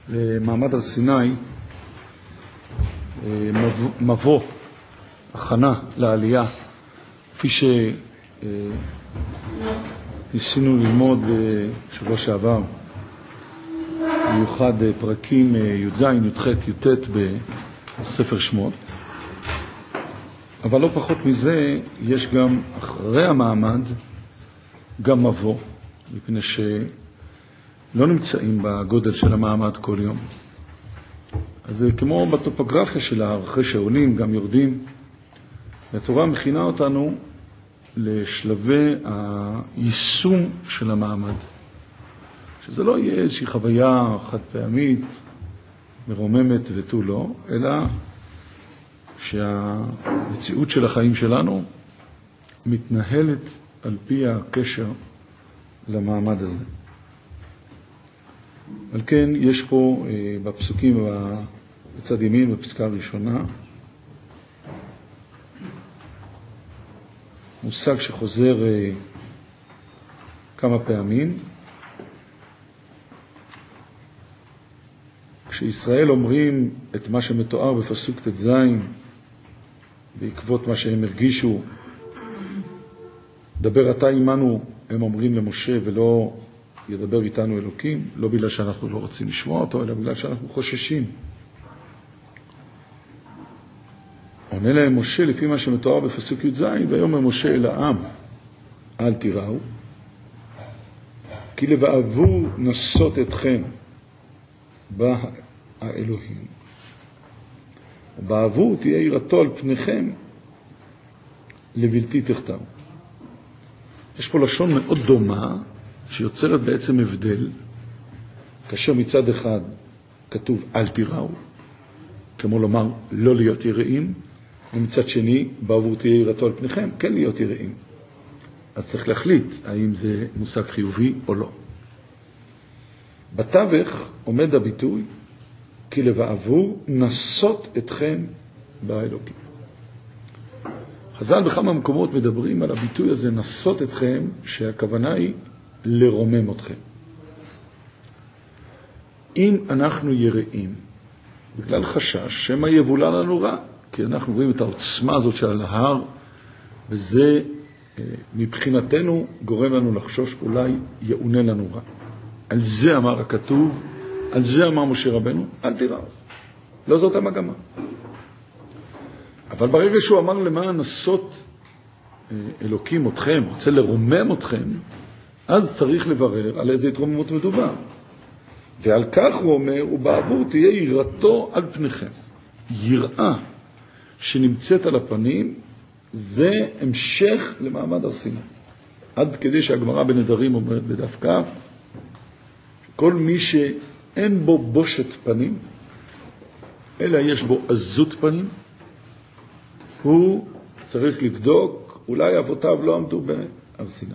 למעמד הר סיני, מבוא, הכנה לעלייה, כפי שניסינו ללמוד בשבוע שעבר, במיוחד פרקים י"ז, י"ח, י"ט בספר שמות. אבל לא פחות מזה, יש גם אחרי המעמד, גם מבוא, מפני שלא נמצאים בגודל של המעמד כל יום. אז זה כמו בטופוגרפיה שלה, אחרי שעולים גם יורדים. והתורה מכינה אותנו לשלבי היישום של המעמד. שזה לא יהיה איזושהי חוויה חד פעמית, מרוממת ותו לא, אלא שהמציאות של החיים שלנו מתנהלת על פי הקשר למעמד הזה. על כן יש פה בפסוקים בצד ימין, בפסקה הראשונה, מושג שחוזר כמה פעמים. כשישראל אומרים את מה שמתואר בפסוק ט"ז, בעקבות מה שהם הרגישו, דבר אתה עמנו, הם אומרים למשה, ולא ידבר איתנו אלוקים, לא בגלל שאנחנו לא רוצים לשמוע אותו, אלא בגלל שאנחנו חוששים. עונה להם משה לפי מה שמתואר בפסוק י"ז, ויאמר משה אל העם, אל תיראו, כי לבעבו נסות אתכם בא האלוהים. ובעבו תהיה יראתו על פניכם לבלתי תחתרו. יש פה לשון מאוד דומה, שיוצרת בעצם הבדל, כאשר מצד אחד כתוב אל תיראו, כמו לומר לא להיות יראים, ומצד שני בעבור תהיה יראתו על פניכם, כן להיות יראים. אז צריך להחליט האם זה מושג חיובי או לא. בתווך עומד הביטוי כי לבעבור נסות אתכם באלוקים. חז"ל בכמה מקומות מדברים על הביטוי הזה נסות אתכם, שהכוונה היא לרומם אתכם. אם אנחנו יראים בגלל חשש שמא יבולע לנו רע, כי אנחנו רואים את העוצמה הזאת של ההר, וזה מבחינתנו גורם לנו לחשוש אולי יעונה לנו רע. על זה אמר הכתוב, על זה אמר משה רבנו, אל תיראו. לא זאת המגמה. אבל ברגע שהוא אמר למען נסות אלוקים אתכם, רוצה לרומם אתכם, אז צריך לברר על איזה התרוממות מדובר. ועל כך הוא אומר, ובעבור תהיה יראתו על פניכם. יראה שנמצאת על הפנים, זה המשך למעמד הר סיני. עד כדי שהגמרא בנדרים אומרת בדף כף, כל מי שאין בו בושת פנים, אלא יש בו עזות פנים, הוא צריך לבדוק, אולי אבותיו לא עמדו בהר סיני.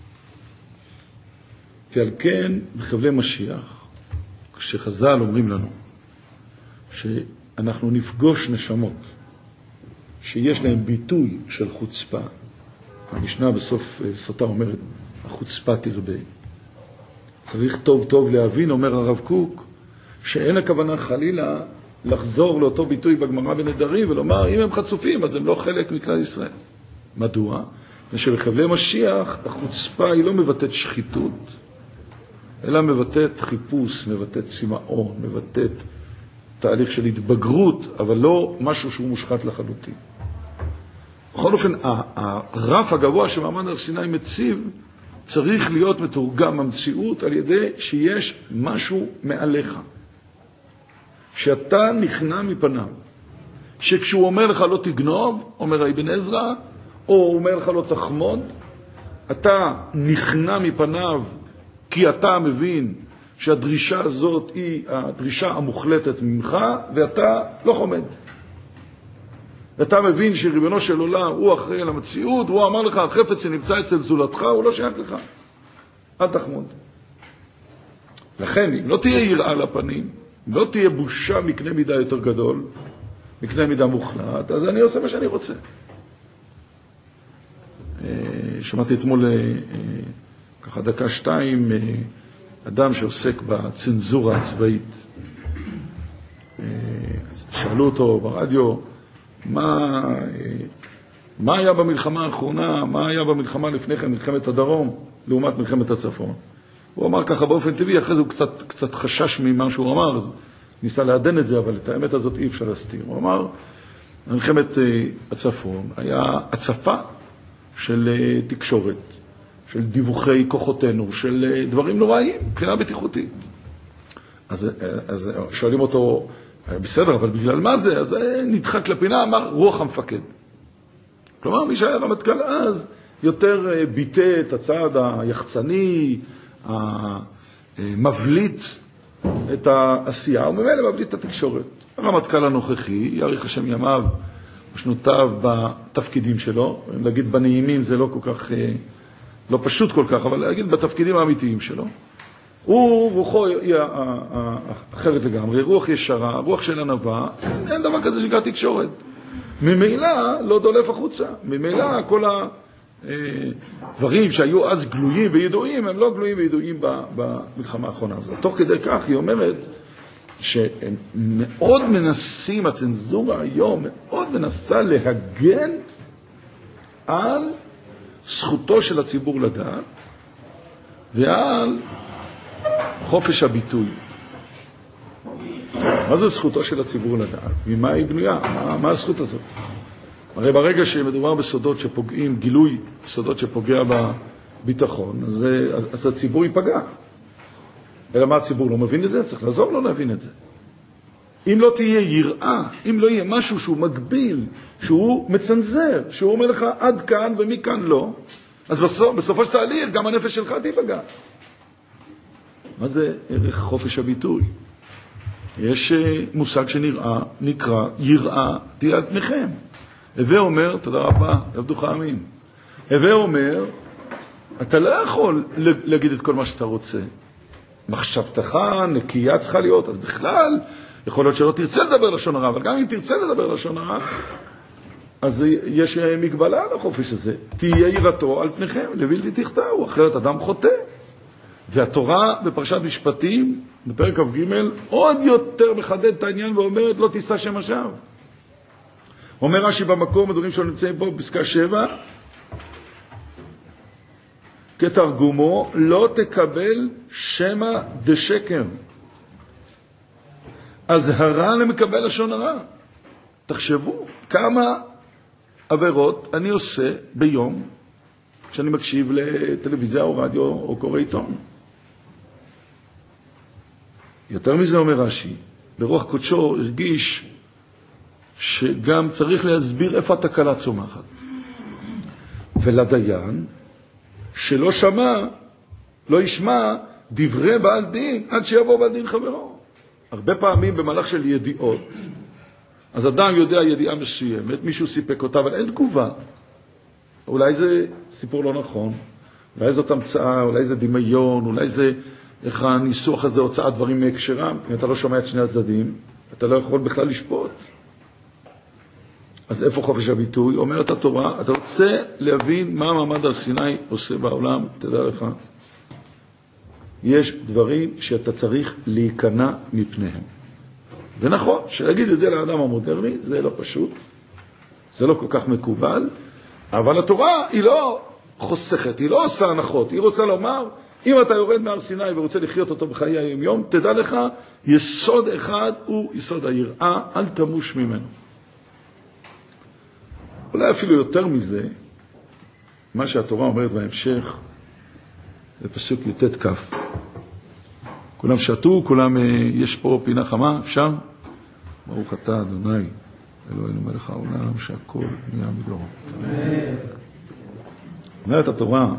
ועל כן, בחבלי משיח, כשחז"ל אומרים לנו שאנחנו נפגוש נשמות שיש להם ביטוי של חוצפה, המשנה בסוף סוטה אומרת, החוצפה תרבה. צריך טוב טוב להבין, אומר הרב קוק, שאין הכוונה חלילה לחזור לאותו ביטוי בגמרא בנדרים ולומר, אם הם חצופים, אז הם לא חלק מכלל ישראל. מדוע? ושבחבלי משיח החוצפה היא לא מבטאת שחיתות, אלא מבטאת חיפוש, מבטאת צמאון, מבטאת תהליך של התבגרות, אבל לא משהו שהוא מושחת לחלוטין. בכל אופן, הרף הגבוה שמעמד הר סיני מציב, צריך להיות מתורגם המציאות על ידי שיש משהו מעליך. שאתה נכנע מפניו. שכשהוא אומר לך לא תגנוב, אומר אבן עזרא, או הוא אומר לך לא תחמוד, אתה נכנע מפניו כי אתה מבין שהדרישה הזאת היא הדרישה המוחלטת ממך, ואתה לא חומד. ואתה מבין שריבונו של עולם הוא אחראי על המציאות, והוא אמר לך, החפץ שנמצא אצל זולתך, הוא לא שייך לך. אל תחמוד. לכן, אם לא תהיה יראה לפנים, אם לא תהיה בושה מקנה מידה יותר גדול, מקנה מידה מוחלט, אז אני עושה מה שאני רוצה. שמעתי אתמול ככה דקה שתיים, אדם שעוסק בצנזורה הצבאית. שאלו אותו ברדיו, מה היה במלחמה האחרונה, מה היה במלחמה לפני כן, מלחמת הדרום, לעומת מלחמת הצפון. הוא אמר ככה באופן טבעי, אחרי זה הוא קצת חשש ממה שהוא אמר, אז ניסה לעדן את זה, אבל את האמת הזאת אי אפשר להסתיר. הוא אמר, מלחמת הצפון היה הצפה של תקשורת, של דיווחי כוחותינו, של דברים נוראים, מבחינה בטיחותית. אז שואלים אותו, בסדר, אבל בגלל מה זה? אז נדחק לפינה, אמר, רוח המפקד. כלומר, מי שהיה רמטכ"ל אז, יותר ביטא את הצעד היחצני, המבליט את העשייה, וממילא מבליט את התקשורת. הרמטכ"ל הנוכחי, יאריך השם ימיו ושנותיו בתפקידים שלו, להגיד בנעימים זה לא כל כך, לא פשוט כל כך, אבל להגיד בתפקידים האמיתיים שלו. רוחו היא אחרת לגמרי, רוח ישרה, רוח של ענווה, אין דבר כזה שנקרא תקשורת. ממילא לא דולף החוצה, ממילא כל הדברים שהיו אז גלויים וידועים, הם לא גלויים וידועים במלחמה האחרונה הזאת. תוך כדי כך היא אומרת שהם מאוד מנסים, הצנזורה היום מאוד מנסה להגן על זכותו של הציבור לדעת ועל חופש הביטוי. מה זה זכותו של הציבור לדעת? ממה היא בנויה? מה הזכות הזאת? הרי ברגע שמדובר בסודות שפוגעים, גילוי סודות שפוגע בביטחון, אז הציבור ייפגע. אלא מה הציבור לא מבין את זה? צריך לעזור לו להבין את זה. אם לא תהיה יראה, אם לא יהיה משהו שהוא מגביל, שהוא מצנזר, שהוא אומר לך עד כאן ומכאן לא, אז בסופו של תהליך גם הנפש שלך תיפגע. מה זה ערך חופש הביטוי? יש מושג שנראה, נקרא, יראה תהיה על פניכם. הווה אומר, תודה רבה, יבדוך העמים. הווה אומר, אתה לא יכול להגיד את כל מה שאתה רוצה. מחשבתך נקייה צריכה להיות, אז בכלל, יכול להיות שלא תרצה לדבר לשון הרע, אבל גם אם תרצה לדבר לשון הרע, אז יש מגבלה על החופש הזה. תהיה יראתו על פניכם, לבלתי תחטאו, אחרת אדם חוטא. והתורה בפרשת משפטים, בפרק כ"ג, עוד יותר מחדד את העניין ואומרת, לא תישא שם השווא. אומר רש"י במקום, הדברים שלו נמצאים פה בפסקה 7, כתרגומו, לא תקבל שמא דשקר. הזהרה למקבל לשון הרע. תחשבו כמה עבירות אני עושה ביום כשאני מקשיב לטלוויזיה או רדיו או קורא עיתון. יותר מזה אומר רש"י, ברוח קודשו הרגיש שגם צריך להסביר איפה התקלה צומחת. ולדיין שלא שמע, לא ישמע דברי בעל דין עד שיבוא בעל דין חברו. הרבה פעמים במהלך של ידיעות, אז אדם יודע ידיעה מסוימת, מישהו סיפק אותה, אבל אין תגובה. אולי זה סיפור לא נכון, אולי זאת המצאה, אולי זה דמיון, אולי זה איך הניסוח הזה הוצאת דברים מהקשרם. אם אתה לא שומע את שני הצדדים, אתה לא יכול בכלל לשפוט. אז איפה חופש הביטוי? אומרת התורה, אתה רוצה להבין מה מעמד הר סיני עושה בעולם, תדע לך, יש דברים שאתה צריך להיכנע מפניהם. ונכון, שלהגיד את זה לאדם המודרני, זה לא פשוט, זה לא כל כך מקובל, אבל התורה היא לא חוסכת, היא לא עושה הנחות, היא רוצה לומר, אם אתה יורד מהר סיני ורוצה לחיות אותו בחיי היום יום, תדע לך, יסוד אחד הוא יסוד היראה, אל תמוש ממנו. אולי אפילו יותר מזה, מה שהתורה אומרת בהמשך, זה פסוק י"ט כ'. כולם שתו, כולם, יש פה פינה חמה, אפשר? ברוך אתה אדוני, אלוהינו מלך העולם, שהכל נהיה בדורו. אומרת התורה,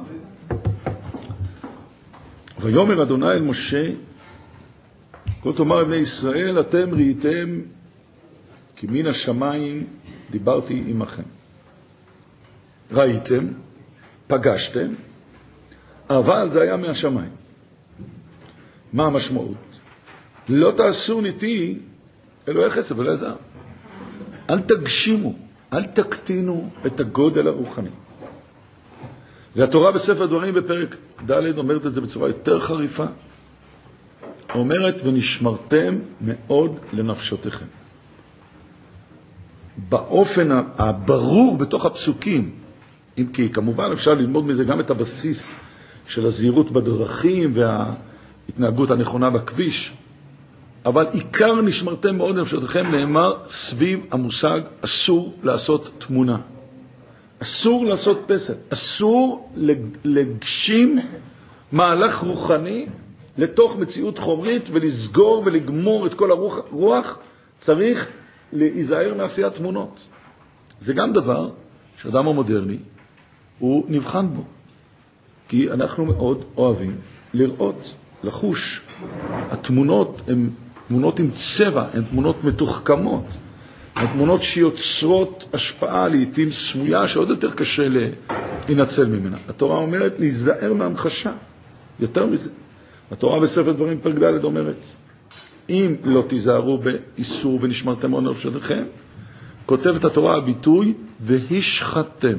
ויאמר אדוני אל משה, כה תאמר לבני ישראל, אתם ראיתם כי מן השמיים דיברתי עמכם. ראיתם, פגשתם, אבל זה היה מהשמיים. מה המשמעות? לא תעשו ניתי אלוהי חסד ולא זהב. אל תגשימו, אל תקטינו את הגודל הרוחני. והתורה בספר דברים בפרק ד' אומרת את זה בצורה יותר חריפה. אומרת ונשמרתם מאוד לנפשותיכם. באופן הברור בתוך הפסוקים, אם כי כמובן אפשר ללמוד מזה גם את הבסיס של הזהירות בדרכים וההתנהגות הנכונה בכביש, אבל עיקר נשמרתם מאוד לנפשותיכם נאמר סביב המושג אסור לעשות תמונה. אסור לעשות פסל, אסור לגשים מהלך רוחני לתוך מציאות חומרית ולסגור ולגמור את כל הרוח. צריך להיזהר מעשיית תמונות. זה גם דבר שאדם המודרני הוא נבחן בו, כי אנחנו מאוד אוהבים לראות, לחוש. התמונות הן תמונות עם צבע, הן תמונות מתוחכמות, הן תמונות שיוצרות השפעה לעתים סמויה שעוד יותר קשה להינצל ממנה. התורה אומרת להיזהר מהמחשה. יותר מזה, התורה בספר דברים פרק ד' אומרת, אם לא תיזהרו באיסור ונשמרתם מאוד לנפשותיכם, כותבת התורה הביטוי והשחתם.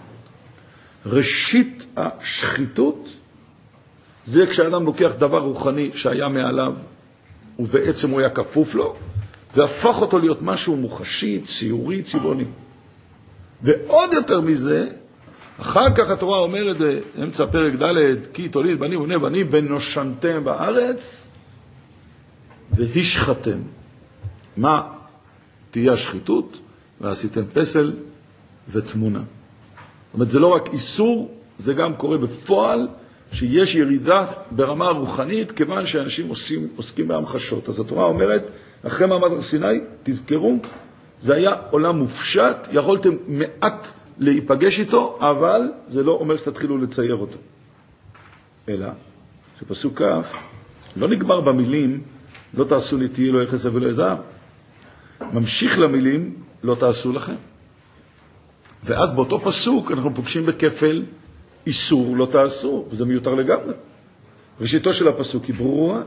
ראשית השחיתות זה כשאדם לוקח דבר רוחני שהיה מעליו ובעצם הוא היה כפוף לו והפך אותו להיות משהו מוחשי, ציורי, צבעוני. ועוד יותר מזה, אחר כך התורה אומרת באמצע פרק ד' כי תוליד בנים ובני בנים ונושנתם בארץ והשחתם. מה תהיה השחיתות? ועשיתם פסל ותמונה. זאת אומרת, זה לא רק איסור, זה גם קורה בפועל שיש ירידה ברמה הרוחנית כיוון שאנשים עוסקים בהמחשות. אז התורה אומרת, אחרי מעמד הר סיני, תזכרו, זה היה עולם מופשט, יכולתם מעט להיפגש איתו, אבל זה לא אומר שתתחילו לצייר אותו. אלא, שפסוק כף, לא נגמר במילים, לא תעשו לי תהי לא כסף ולא זהב. ממשיך למילים, לא תעשו לכם. ואז באותו פסוק אנחנו פוגשים בכפל איסור לא תעשו, וזה מיותר לגמרי. ראשיתו של הפסוק היא ברורה.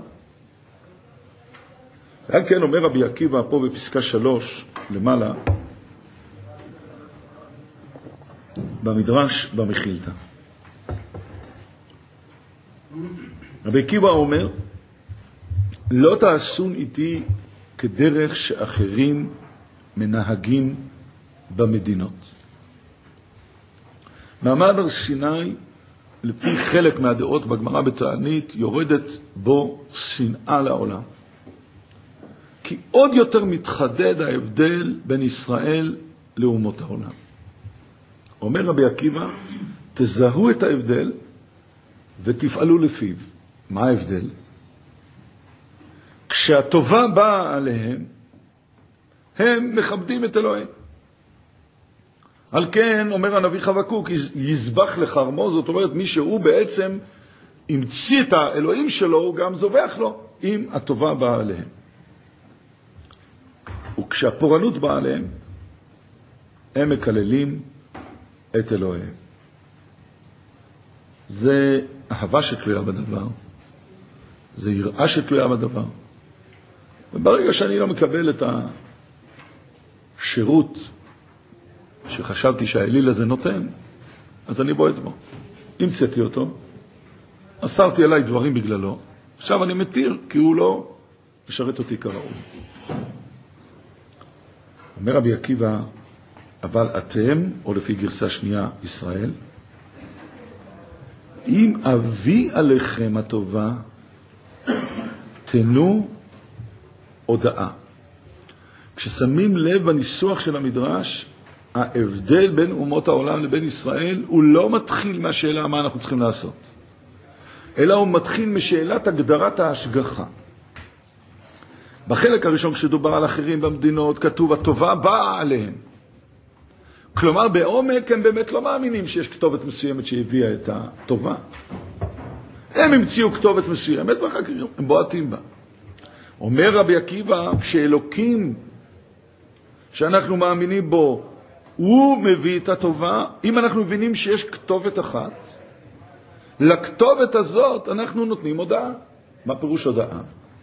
ועל כן אומר רבי עקיבא פה בפסקה 3 למעלה, במדרש במחילתא. רבי עקיבא אומר, לא תעשון איתי כדרך שאחרים מנהגים במדינות. מעמד הר סיני, לפי חלק מהדעות בגמרא בתענית, יורדת בו שנאה לעולם. כי עוד יותר מתחדד ההבדל בין ישראל לאומות העולם. אומר רבי עקיבא, תזהו את ההבדל ותפעלו לפיו. מה ההבדל? כשהטובה באה עליהם, הם מכבדים את אלוהים. על כן, אומר הנביא חבקוק, יזבח לחרמו, זאת אומרת, מי שהוא בעצם המציא את האלוהים שלו, הוא גם זובח לו, אם הטובה באה עליהם. וכשהפורענות באה עליהם, הם מקללים את אלוהים. זה אהבה שתלויה בדבר, זה יראה שתלויה בדבר. וברגע שאני לא מקבל את השירות שחשבתי שהאליל הזה נותן, אז אני בועט בו. המצאתי אותו, אסרתי עליי דברים בגללו, עכשיו אני מתיר, כי הוא לא משרת אותי כראוי. אומר רבי עקיבא, אבל אתם, או לפי גרסה שנייה, ישראל, אם אביא עליכם הטובה, תנו הודעה. כששמים לב בניסוח של המדרש, ההבדל בין אומות העולם לבין ישראל הוא לא מתחיל מהשאלה מה אנחנו צריכים לעשות, אלא הוא מתחיל משאלת הגדרת ההשגחה. בחלק הראשון כשדובר על אחרים במדינות כתוב הטובה באה עליהם. כלומר בעומק הם באמת לא מאמינים שיש כתובת מסוימת שהביאה את הטובה. הם המציאו כתובת מסוימת ואחר כך הם בועטים בה. אומר רבי עקיבא, כשאלוקים שאנחנו מאמינים בו הוא מביא את הטובה, אם אנחנו מבינים שיש כתובת אחת, לכתובת הזאת אנחנו נותנים הודעה. מה פירוש הודעה?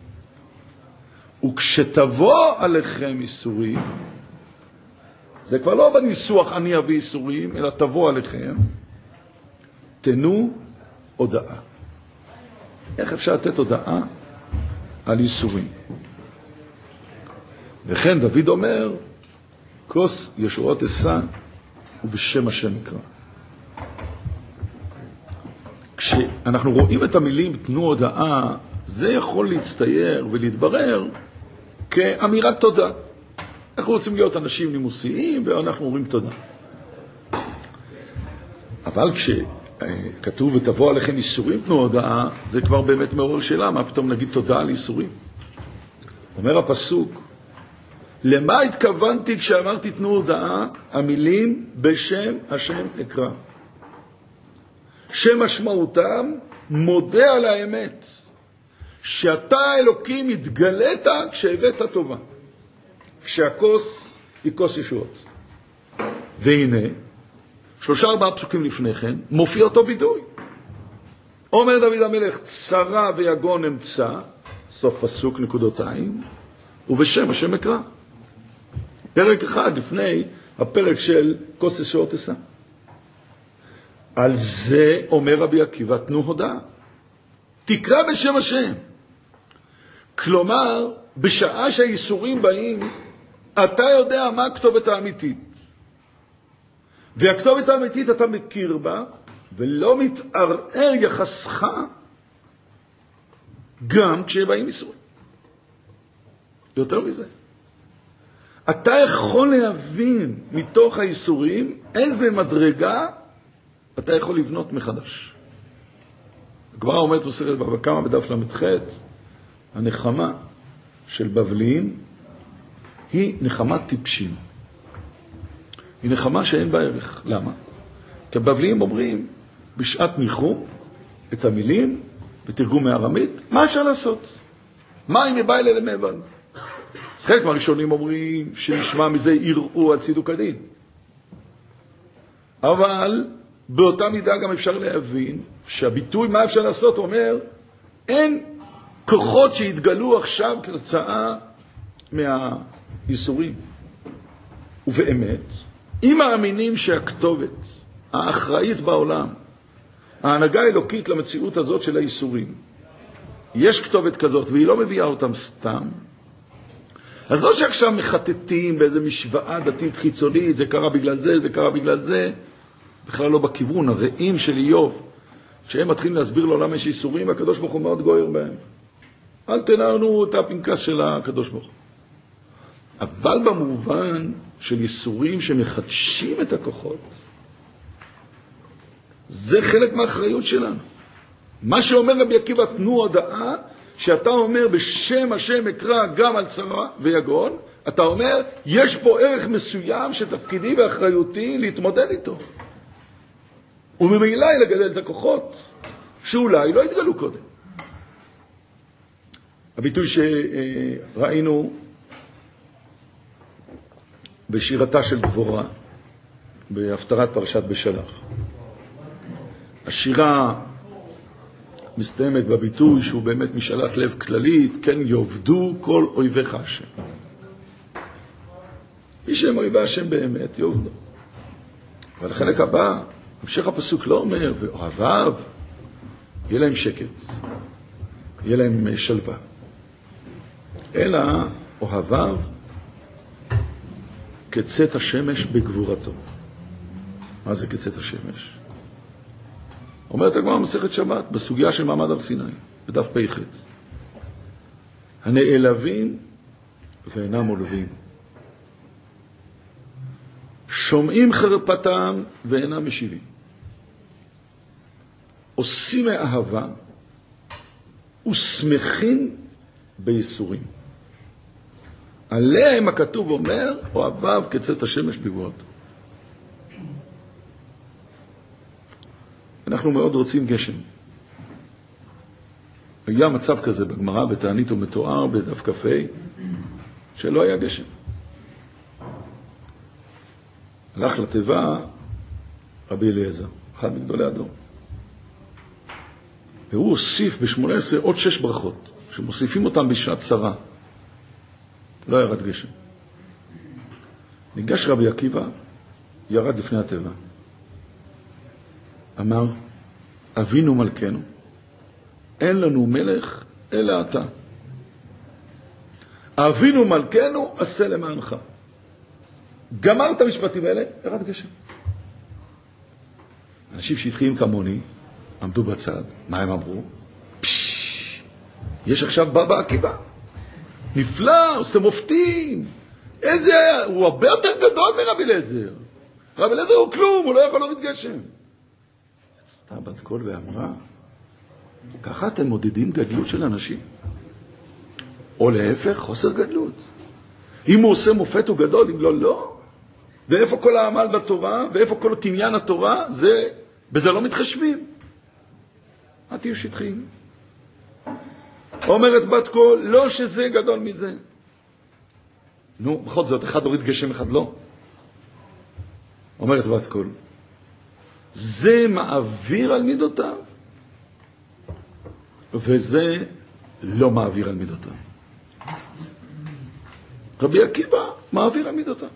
וכשתבוא עליכם איסורים, זה כבר לא בניסוח אני אביא איסורים, אלא תבוא עליכם, תנו הודעה. איך אפשר לתת הודעה? על ייסורים. וכן דוד אומר, כוס ישועות אשא ובשם השם יקרא. כשאנחנו רואים את המילים תנו הודעה, זה יכול להצטייר ולהתברר כאמירת תודה. אנחנו רוצים להיות אנשים נימוסיים ואנחנו אומרים תודה. אבל כשכתוב ותבוא עליכם ייסורים תנו הודעה, זה כבר באמת מעורר שאלה, מה פתאום נגיד תודה על ייסורים? אומר הפסוק, למה התכוונתי כשאמרתי תנו הודעה? המילים בשם השם אקרא. שמשמעותם מודה על האמת, שאתה אלוקים התגלית כשהבאת טובה, כשהכוס היא כוס ישועות. והנה 3-4 פסוקים לפני כן מופיע אותו ביטוי. אומר דוד המלך, צרה ויגון אמצא, סוף פסוק נקודותיים, ובשם השם אקרא. פרק אחד לפני הפרק של כוס ישועות אשא. על זה אומר רבי עקיבא, תנו הודעה. תקרא בשם השם. כלומר, בשעה שהייסורים באים, אתה יודע מה הכתובת האמיתית. והכתובת האמיתית אתה מכיר בה, ולא מתערער יחסך גם כשבאים ייסורים. יותר מזה. אתה יכול להבין מתוך הייסורים איזה מדרגה אתה יכול לבנות מחדש. הגמרא אומרת מסכת בבא קמא בדף ל"ח, הנחמה של בבליים היא נחמת טיפשים. היא נחמה שאין בה ערך. למה? כי הבבליים אומרים בשעת ניחום את המילים בתרגום מארמית, מה אפשר לעשות? מה אם יבא אלה למבן? אז חלק מהראשונים אומרים שנשמע מזה יראו על צידוק הדין. אבל באותה מידה גם אפשר להבין שהביטוי מה אפשר לעשות אומר, אין כוחות שהתגלו עכשיו כתוצאה מהייסורים. ובאמת, אם מאמינים שהכתובת האחראית בעולם, ההנהגה האלוקית למציאות הזאת של הייסורים, יש כתובת כזאת והיא לא מביאה אותם סתם, אז לא שעכשיו מחטטים באיזו משוואה דתית חיצונית, זה קרה בגלל זה, זה קרה בגלל זה, בכלל לא בכיוון. הרעים של איוב, כשהם מתחילים להסביר לעולם יש ייסורים, הקדוש ברוך הוא מאוד גוער בהם. אל תנענו את הפנקס של הקדוש ברוך הוא. אבל במובן של ייסורים שמחדשים את הכוחות, זה חלק מהאחריות שלנו. מה שאומר רבי עקיבא, תנו הודעה, שאתה אומר בשם השם אקרא גם על צרה ויגון, אתה אומר יש פה ערך מסוים שתפקידי ואחריותי להתמודד איתו. וממילא לגדל את הכוחות שאולי לא התגלו קודם. הביטוי שראינו בשירתה של דבורה בהפטרת פרשת בשלח. השירה מסתיימת בביטוי שהוא באמת משאלת לב כללית, כן יעבדו כל אויביך השם. מי שהם אויבי השם באמת יעבדו. אבל החלק הבא, המשך הפסוק לא אומר, ואוהביו, יהיה להם שקט, יהיה להם שלווה. אלא אוהביו כצאת השמש בגבורתו. מה זה כצאת השמש? אומרת הגמרא מסכת שבת, בסוגיה של מעמד הר סיני, בדף פ"ח. הנעלבים ואינם עולבים. שומעים חרפתם ואינם משיבים. עושים מאהבה ושמחים בייסורים. עליהם הכתוב אומר, אוהביו כצאת השמש בגבורתו. אנחנו מאוד רוצים גשם. היה מצב כזה בגמרא, בתענית ומתואר, בדף כ"ה, שלא היה גשם. הלך לטבע רבי אליעזר, אחד מגדולי הדור. והוא הוסיף ב-18 עוד 6 ברכות, שמוסיפים אותם בשעת צרה. לא ירד גשם. ניגש רבי עקיבא, ירד לפני הטבע. אמר, אבינו מלכנו, אין לנו מלך אלא אתה. אבינו מלכנו עשה למענך. גמר את המשפטים האלה, ירד גשם. אנשים שהתחילים כמוני, עמדו בצד, מה הם אמרו? יש עכשיו בבא עקיבא. נפלא, עושה מופתים. איזה, הוא הרבה יותר גדול מרבי אליעזר. רבי אליעזר הוא כלום, הוא לא יכול להוריד גשם. יצאה בת קול ואמרה, ככה אתם מודדים גדלות של אנשים? או להפך, חוסר גדלות. אם הוא עושה מופת הוא גדול, אם לא, לא. ואיפה כל העמל בתורה, ואיפה כל קניין התורה, בזה לא מתחשבים. מה תהיו שטחיים? אומרת בת קול, לא שזה גדול מזה. נו, בכל זאת, אחד הוריד גשם, אחד לא. אומרת בת קול, זה מעביר על מידותיו, וזה לא מעביר על מידותיו. רבי עקיבא מעביר על מידותיו.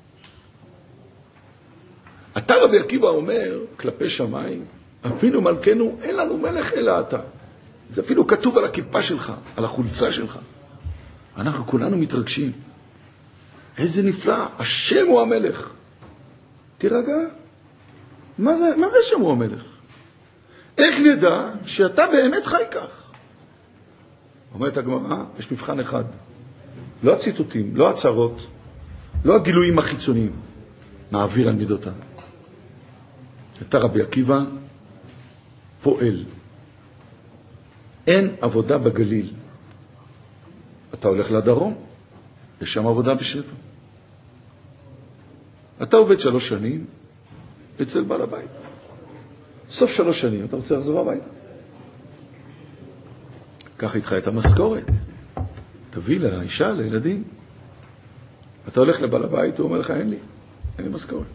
אתה רבי עקיבא אומר כלפי שמיים, אבינו מלכנו, אין לנו מלך אלא אתה. זה אפילו כתוב על הכיפה שלך, על החולצה שלך. אנחנו כולנו מתרגשים. איזה נפלא, השם הוא המלך. תירגע. מה זה השם הוא המלך? איך נדע שאתה באמת חי כך? אומרת הגמרא, יש מבחן אחד. לא הציטוטים, לא הצהרות, לא הגילויים החיצוניים. מעביר על מידותיו. אתה רבי עקיבא פועל. אין עבודה בגליל. אתה הולך לדרום, יש שם עבודה בשבע. אתה עובד 3 שנים אצל בעל הבית. סוף 3 שנים אתה רוצה לחזור הביתה. קח איתך את המשכורת. תביא לאישה, לילדים. אתה הולך לבעל הבית, הוא אומר לך, אין לי משכורת.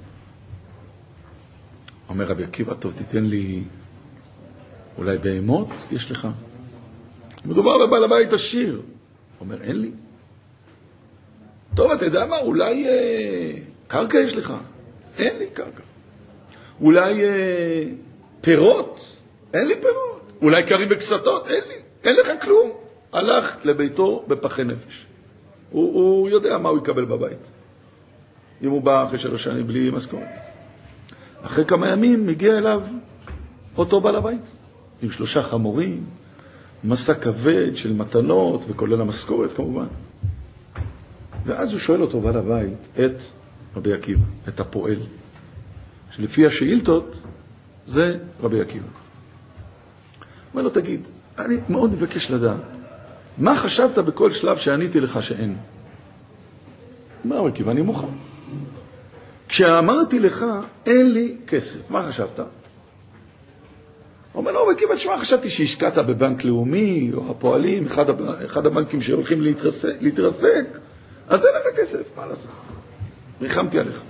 אומר רבי עקיבא, טוב, תיתן לי אולי בהמות, יש לך. מדובר בבעל הבית עשיר. אומר, אין לי. טוב, אתה יודע מה? אולי קרקע יש לך. אין לי קרקע. אולי פירות. אין לי פירות. אולי קרים בקסתות. אין לי. אין לך כלום. הלך לביתו בפחי נפש. הוא יודע מה הוא יקבל בבית. אם הוא בא אחרי 3 שנים בלי משכורת. אחרי כמה ימים מגיע אליו אותו בעל הבית. עם 3 חמורים. מסע כבד של מתנות, וכולל המשכורת כמובן. ואז הוא שואל אותו בעל הבית, את רבי עקיבא, את הפועל, שלפי השאילתות, זה רבי עקיבא. אומר לו, תגיד, אני מאוד מבקש לדעת, מה חשבת בכל שלב שעניתי לך שאין? אומר רבי עקיבא, אני מוכן. כשאמרתי לך, אין לי כסף, מה חשבת? אומר לו, בקיבה, תשמע, חשבתי שהשקעת בבנק לאומי, או הפועלים, אחד הבנקים שהולכים להתרסק, אז אין לך כסף, מה לעשות? ריחמתי עליך.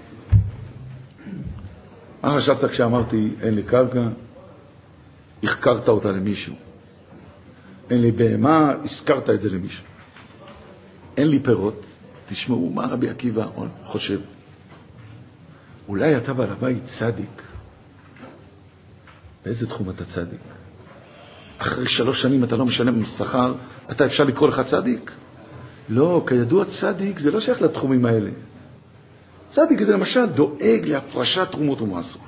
מה חשבת כשאמרתי, אין לי קרקע? החקרת אותה למישהו. אין לי בהמה, הזכרת את זה למישהו. אין לי פירות. תשמעו, מה רבי עקיבא חושב? אולי אתה בעל הבית צדיק. באיזה תחום אתה צדיק? אחרי 3 שנים אתה לא משלם שכר, אתה אפשר לקרוא לך צדיק? לא, כידוע צדיק זה לא שייך לתחומים האלה. צדיק זה למשל דואג להפרשת תרומות ומעשרות.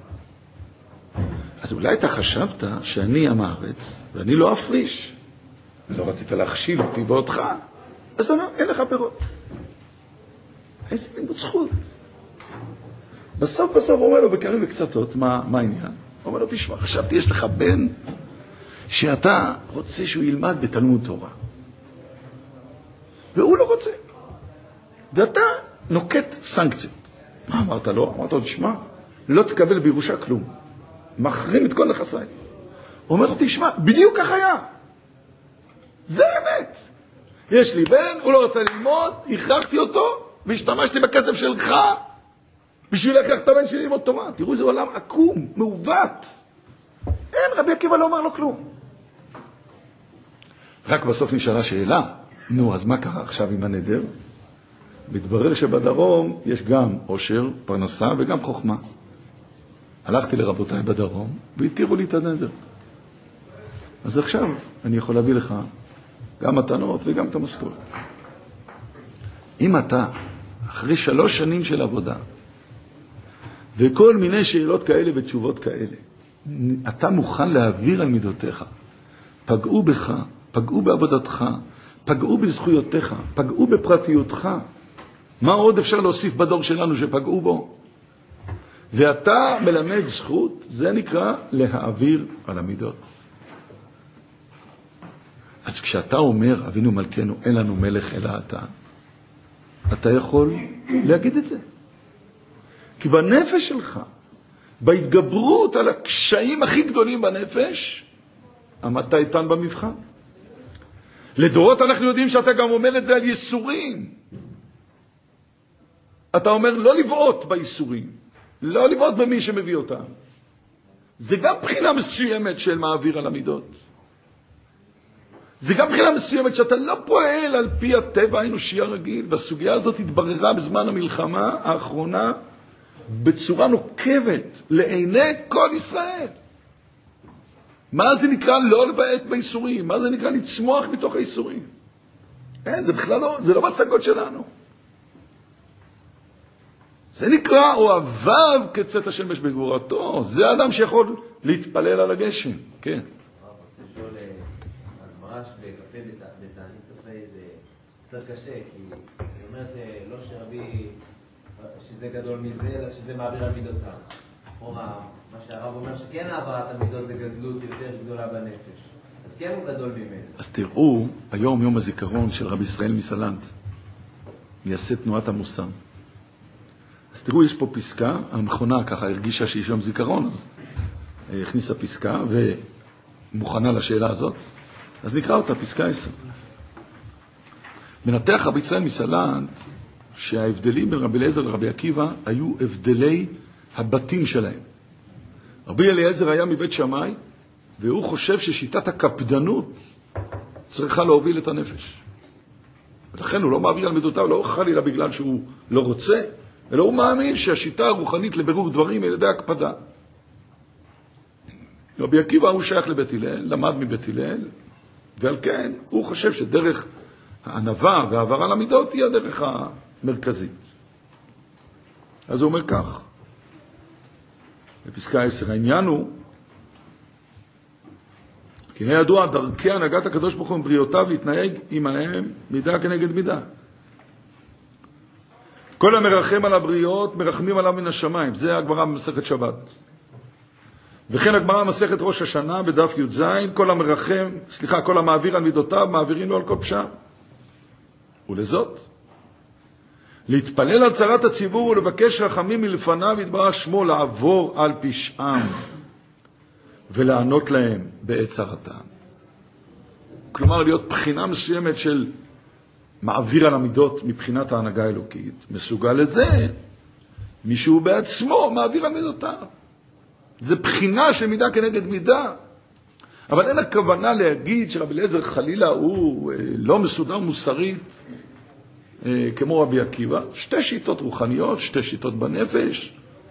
אז אולי אתה חשבת שאני עם הארץ ואני לא אפריש. לא רצית להכשיל אותי ואותך. אז אתה אומר, אין לך פירות. איזה לימוד זכות. בסוף הוא אומר לו, וקרים וקצתות, מה העניין? הוא אומר לו, תשמע, חשבתי, יש לך בן שאתה רוצה שהוא ילמד בתלמוד תורה. והוא לא רוצה. ואתה נוקט סנקציות. מה אמרת לו? אמרת לו, תשמע, לא תקבל בירושה כלום. מחרים את כל נכסי. הוא אומר לו, תשמע, בדיוק כך היה. זה האמת. יש לי בן, הוא לא רוצה ללמוד, הכרחתי אותו, והשתמשתי בכסף שלך, בשביל לקח את הבן שלי ללמוד תורה. תראו, זה עולם עקום, מעוות. אין, רבי עקיבא לא אומר לו כלום. רק בסוף נשאלה שאלה, נו, אז מה קרה עכשיו עם הנדר? מתברר שבדרום יש גם עושר, פרנסה וגם חוכמה. הלכתי לרבותיי בדרום, והתירו לי את הנדר. אז עכשיו אני יכול להביא לך גם מתנות וגם את המשכורת. אם אתה, אחרי 3 שנים של עבודה, וכל מיני שאלות כאלה ותשובות כאלה, אתה מוכן להעביר על מידותיך, פגעו בך, פגעו בעבודתך, פגעו בזכויותיך, פגעו בפרטיותך, מה עוד אפשר להוסיף בדור שלנו שפגעו בו? ואתה מלמד זכות, זה נקרא להעביר על המידות. אז כשאתה אומר, אבינו מלכנו, אין לנו מלך אלא אתה יכול להגיד את זה. כי בנפש שלך, בהתגברות על הקשיים הכי גדולים בנפש, עמדת איתן במבחן. לדורות אנחנו יודעים שאתה גם אומר את זה על ייסורים. אתה אומר לא לבעוט בייסורים, לא לבעוט במי שמביא אותם. זה גם בחינה מסוימת של מעביר על המידות. זה גם בחינה מסוימת שאתה לא פועל על פי הטבע האנושי הרגיל. והסוגיה הזאת התבררה בזמן המלחמה האחרונה בצורה נוקבת לעיני כל ישראל. מה זה נקרא לא לבעט בייסורים? מה זה נקרא לצמוח מתוך הייסורים? זה בכלל לא, זה לא בסגות שלנו. זה נקרא אוהביו כצאת השמש בגבורתו. זה האדם שיכול להתפלל על הגשם. כן. הגמרא בקפה בתענית קפה זה קצת קשה, כי היא אומרת לא שרבי שזה גדול מזה, אלא שזה מעביר על מידותיו. או מה שהרב אומר שכן העברת המידות זה גדלות יותר גדולה בנפש. אז כן הוא גדול ממנו. אז תראו, היום יום הזיכרון של רבי ישראל מסלנט, מייסד תנועת המוסר. אז תראו, יש פה פסקה, המכונה ככה הרגישה שיש יום זיכרון, אז הכניסה פסקה ומוכנה לשאלה הזאת. אז נקרא אותה, פסקה 10. מנתח רבי ישראל מסלנט, שההבדלים בין רבי אליעזר לרבי עקיבא היו הבדלי הבתים שלהם. רבי אליעזר היה מבית שמאי, והוא חושב ששיטת הקפדנות צריכה להוביל את הנפש. ולכן הוא לא מעביר על מידותיו, לא חלילה בגלל שהוא לא רוצה, אלא הוא מאמין שהשיטה הרוחנית לבירור דברים על ידי הקפדה. רבי עקיבא הוא שייך לבית הלל, למד מבית הלל, ועל כן הוא חושב שדרך הענווה והעברה למידות היא הדרך המרכזית. אז הוא אומר כך, בפסקה 10, העניין הוא, כי הידוע דרכי הנהגת הקדוש ברוך הוא בריאותיו להתנהג עמהם מידה כנגד מידה. כל המרחם על הבריות מרחמים עליו מן השמיים. זה הגמרא במסכת שבת. וכן הגמרא במסכת ראש השנה בדף י"ז, כל המעביר על מידותיו מעבירים לו על כל פשע. ולזאת, להתפלל על צרת הציבור ולבקש רחמים מלפניו יתברך שמו לעבור על פשעם ולענות להם בעת צרתם. כלומר, להיות בחינה מסוימת של מעביר על המידות מבחינת ההנהגה האלוקית. מסוגל לזה מישהו בעצמו מעביר על מידותיו. זה בחינה של מידה כנגד מידה. אבל אין הכוונה להגיד שרבי אליעזר חלילה הוא לא מסודר מוסרית כמו רבי עקיבא. 2 שיטות רוחניות, 2 שיטות בנפש.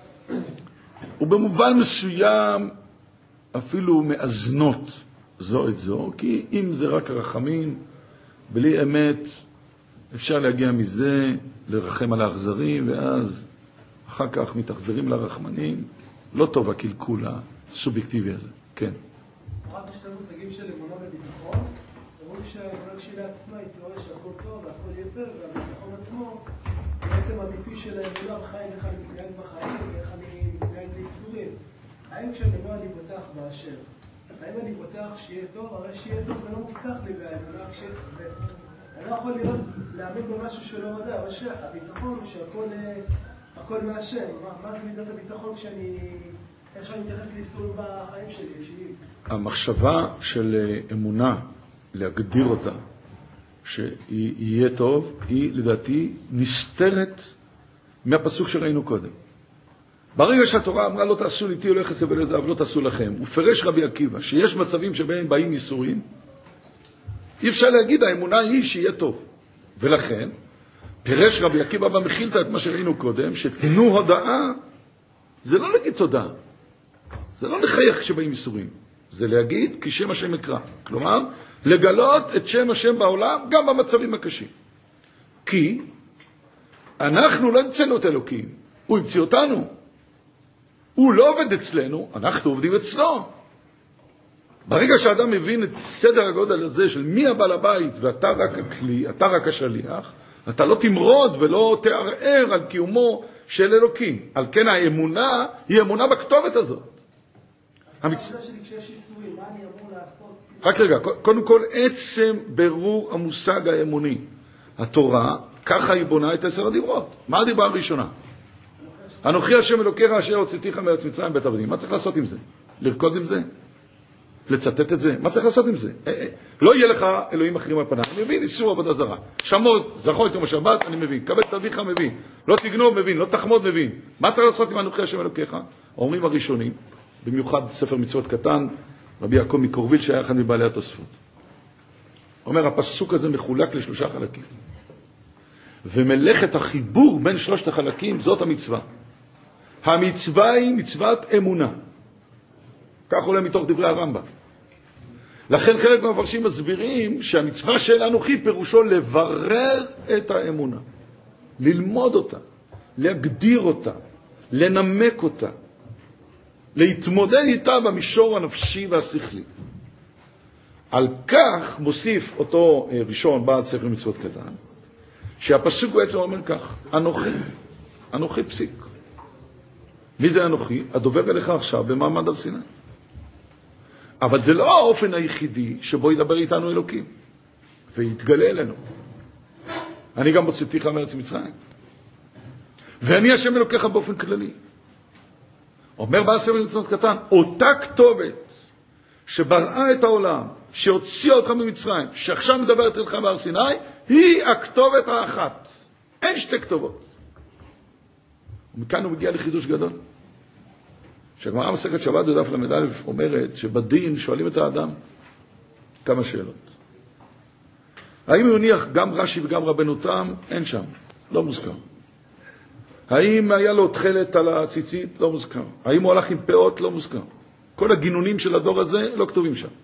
ובמובן מסוים אפילו מאזנות זו את זו, כי אם זה רק רחמים, בלי אמת, אפשר להגיע מזה לרחם על האכזרים, ואז אחר כך מתאכזרים לרחמנים. לא טוב הקלקול הסובייקטיבי הזה. כן. רק יש לנו מושגים של אמונה בביטחון, אומרים שהאמונה כשלעצמה היא תיאוריה שהכל טוב והכל יפה, והביטחון עצמו, בעצם הביטוי של האמונה בחיים, איך אני מתנהג בחיים, ואיך אני מתנהג בייסורים. האם כשאני אומר אני בוטח באשר, האם אני בוטח שיהיה טוב? הרי שיהיה טוב זה לא מובטח לי באמונה אני לא יכול להאמין במשהו שלא מדע, אבל שהביטחון הוא שהכל מהשם. מה זה מידת הביטחון איך שאני מתייחס לאיסורים בחיים שלי? המחשבה של אמונה, להגדיר אותה, שיהיה טוב, היא לדעתי נסתרת מהפסוק שראינו קודם. ברגע שהתורה אמרה לא תעשו לי תהיו לא יחסה ולזה, אבל לא תעשו לכם, הוא פרש רבי עקיבא שיש מצבים שבהם באים איסורים, אי אפשר להגיד האמונה היא שיהיה טוב. ולכן פרש רבי עקיבא במחילתא את מה שראינו קודם, שתנו הודעה זה לא להגיד תודה, זה לא לחייך כשבאים איסורים, זה להגיד כי שם השם יקרא. כלומר, לגלות את שם השם בעולם גם במצבים הקשים. כי אנחנו לא המצאנו את אלוקים, הוא המציא אותנו. הוא לא עובד אצלנו, אנחנו עובדים אצלו. ברגע שאדם מבין את סדר הגודל הזה של מי הבעל הבית ואתה רק הכלי, אתה רק השליח, אתה לא תמרוד ולא תערער על קיומו של אלוקים. על כן האמונה היא אמונה בכתובת הזאת. רק רגע, קודם כל עצם ברור המושג האמוני. התורה, ככה היא בונה את 10 הדיברות. מה הדיברה הראשונה? אנוכי השם אלוקיך אשר הוצאתיך מארץ מצרים בית עבדים. מה צריך לעשות עם זה? לרקוד עם זה? לצטט את זה? מה צריך לעשות עם זה? לא יהיה לך אלוהים אחרים על פניו. אני מבין, איסור עבודה זרה. שמות, זכור את יום השבת, אני מבין. כבד את אביך, מבין. לא תגנוב, מבין. לא תחמוד, מבין. מה צריך לעשות עם אנוכי השם אלוקיך? אומרים הראשונים, במיוחד ספר מצוות קטן, רבי יעקב מקורביל שהיה אחד מבעלי התוספות. אומר, הפסוק הזה מחולק ל3 חלקים. ומלאכת החיבור בין 3 החלקים, זאת המצווה. המצווה היא מצוות אמונה. כך עולה מתוך דברי הרמב"ם. לכן חלק מהמפרשים מסבירים שהמצווה של אנוכי פירושו לברר את האמונה. ללמוד אותה, להגדיר אותה, לנמק אותה, להתמודד איתה במישור הנפשי והשכלי. על כך מוסיף אותו ראשון בעל ספר מצוות קטן, שהפסוק בעצם אומר כך, אנוכי, אנוכי פסיק. מי זה אנוכי? הדובר אליך עכשיו במעמד הר סיני. אבל זה לא האופן היחידי שבו ידבר איתנו אלוקים ויתגלה אלינו. אני גם הוצאתיך מארץ מצרים, ואני השם אלוקיך באופן כללי. אומר בעל ספר מצוות קטן, אותה כתובת שבראה את העולם, שהוציאה אותך ממצרים, שעכשיו מדברת אליך בהר סיני, היא הכתובת האחת. אין 2 כתובות. ומכאן הוא מגיע לחידוש גדול. שהגמרא מסכת שבת בדף ל"א אומרת שבדין שואלים את האדם כמה שאלות. האם הוא הניח גם רש"י וגם רבנו תם? אין שם, לא מוזכר. האם היה לו תכלת על הציצית? לא מוזכר. האם הוא הלך עם פאות? לא מוזכר. כל הגינונים של הדור הזה לא כתובים שם.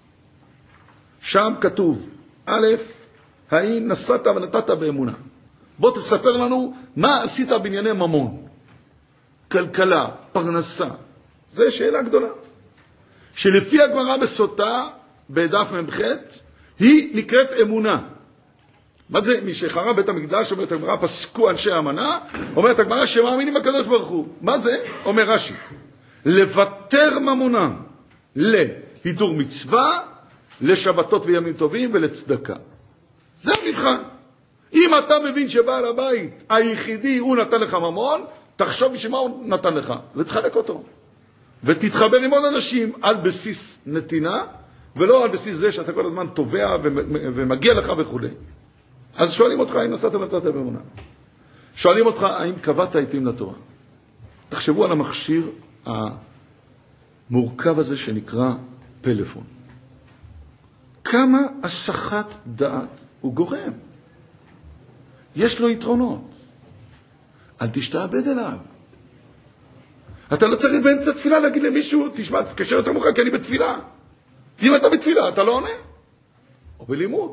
שם כתוב, א', האם נסעת ונתת באמונה? בוא תספר לנו מה עשית בענייני ממון, כלכלה, פרנסה. זו שאלה גדולה. שלפי הגמרא בסוטה, בדף ממ"ח, היא נקראת אמונה. מה זה? משחרב בית המקדש, אומרת הגמרא, פסקו אנשי האמנה, אומרת הגמרא שמאמינים בקדוש ברוך הוא. מה זה? אומר רש"י, לוותר ממונם להידור מצווה, לשבתות וימים טובים ולצדקה. זה המבחן. אם אתה מבין שבעל הבית היחידי הוא נתן לך ממון, תחשוב בשביל מה הוא נתן לך, ותחלק אותו. ותתחבר עם עוד אנשים על בסיס נתינה, ולא על בסיס זה שאתה כל הזמן תובע ומגיע לך וכו'. אז שואלים אותך האם נסעת ונתת באמונה. שואלים אותך האם קבעת עיתים לתורה. תחשבו על המכשיר המורכב הזה שנקרא פלאפון. כמה הסחת דעת הוא גורם. יש לו יתרונות. אל תשתעבד אליו. אתה לא צריך באמצע תפילה להגיד למישהו, תשמע, תתקשר יותר מוכר כי אני בתפילה. אם אתה בתפילה, אתה לא עונה. או בלימוד.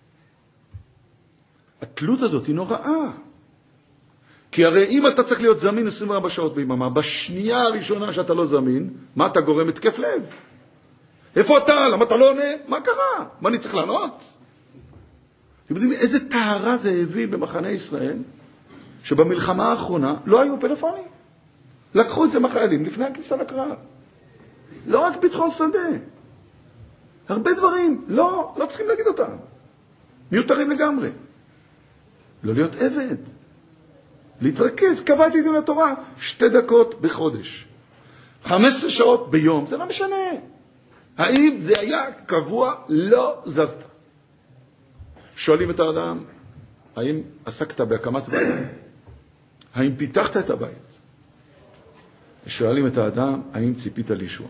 התלות הזאת היא נוראה. כי הרי אם אתה צריך להיות זמין 24 שעות ביממה, בשנייה הראשונה שאתה לא זמין, מה אתה גורם? התקף לב. איפה אתה? למה אתה לא עונה? מה קרה? מה אני צריך לענות? אתם יודעים איזה טהרה זה הביא במחנה ישראל, שבמלחמה האחרונה לא היו פלאפונים. לקחו את זה מחיילים לפני הכניסה לקרב. לא רק ביטחון שדה. הרבה דברים, לא צריכים להגיד אותם. מיותרים לגמרי. לא להיות עבד. להתרכז, קבעתי דין לתורה 2 דקות בחודש. 15 שעות ביום, זה לא משנה. האם זה היה קבוע? לא זזת. שואלים את האדם, האם עסקת בהקמת בית? האם פיתחת את הבית? שואלים את האדם, האם ציפית לישוע?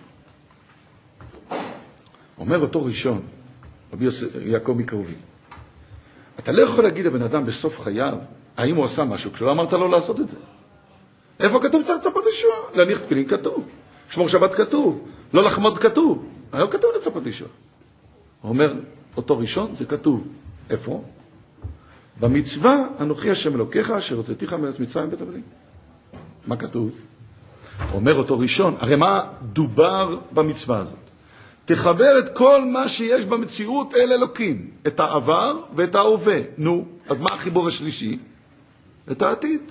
אומר אותו ראשון, רבי יעקב מקורביל, אתה לא יכול להגיד לבן אדם בסוף חייו, האם הוא עשה משהו, כשלא אמרת לו לעשות את זה. איפה כתוב צריך לצפות לישוע? להניח תפילין כתוב, שמור שבת כתוב, לא לחמוד כתוב, לא כתוב לצפות לישוע. הוא אומר, אותו ראשון זה כתוב. איפה? במצווה, אנוכי השם אלוקיך, אשר הוצאתיך מארץ מצרים בית עבדים. מה כתוב? אומר אותו ראשון, הרי מה דובר במצווה הזאת? תחבר את כל מה שיש במציאות אל אלוקים, את העבר ואת ההווה. נו, אז מה החיבור השלישי? את העתיד.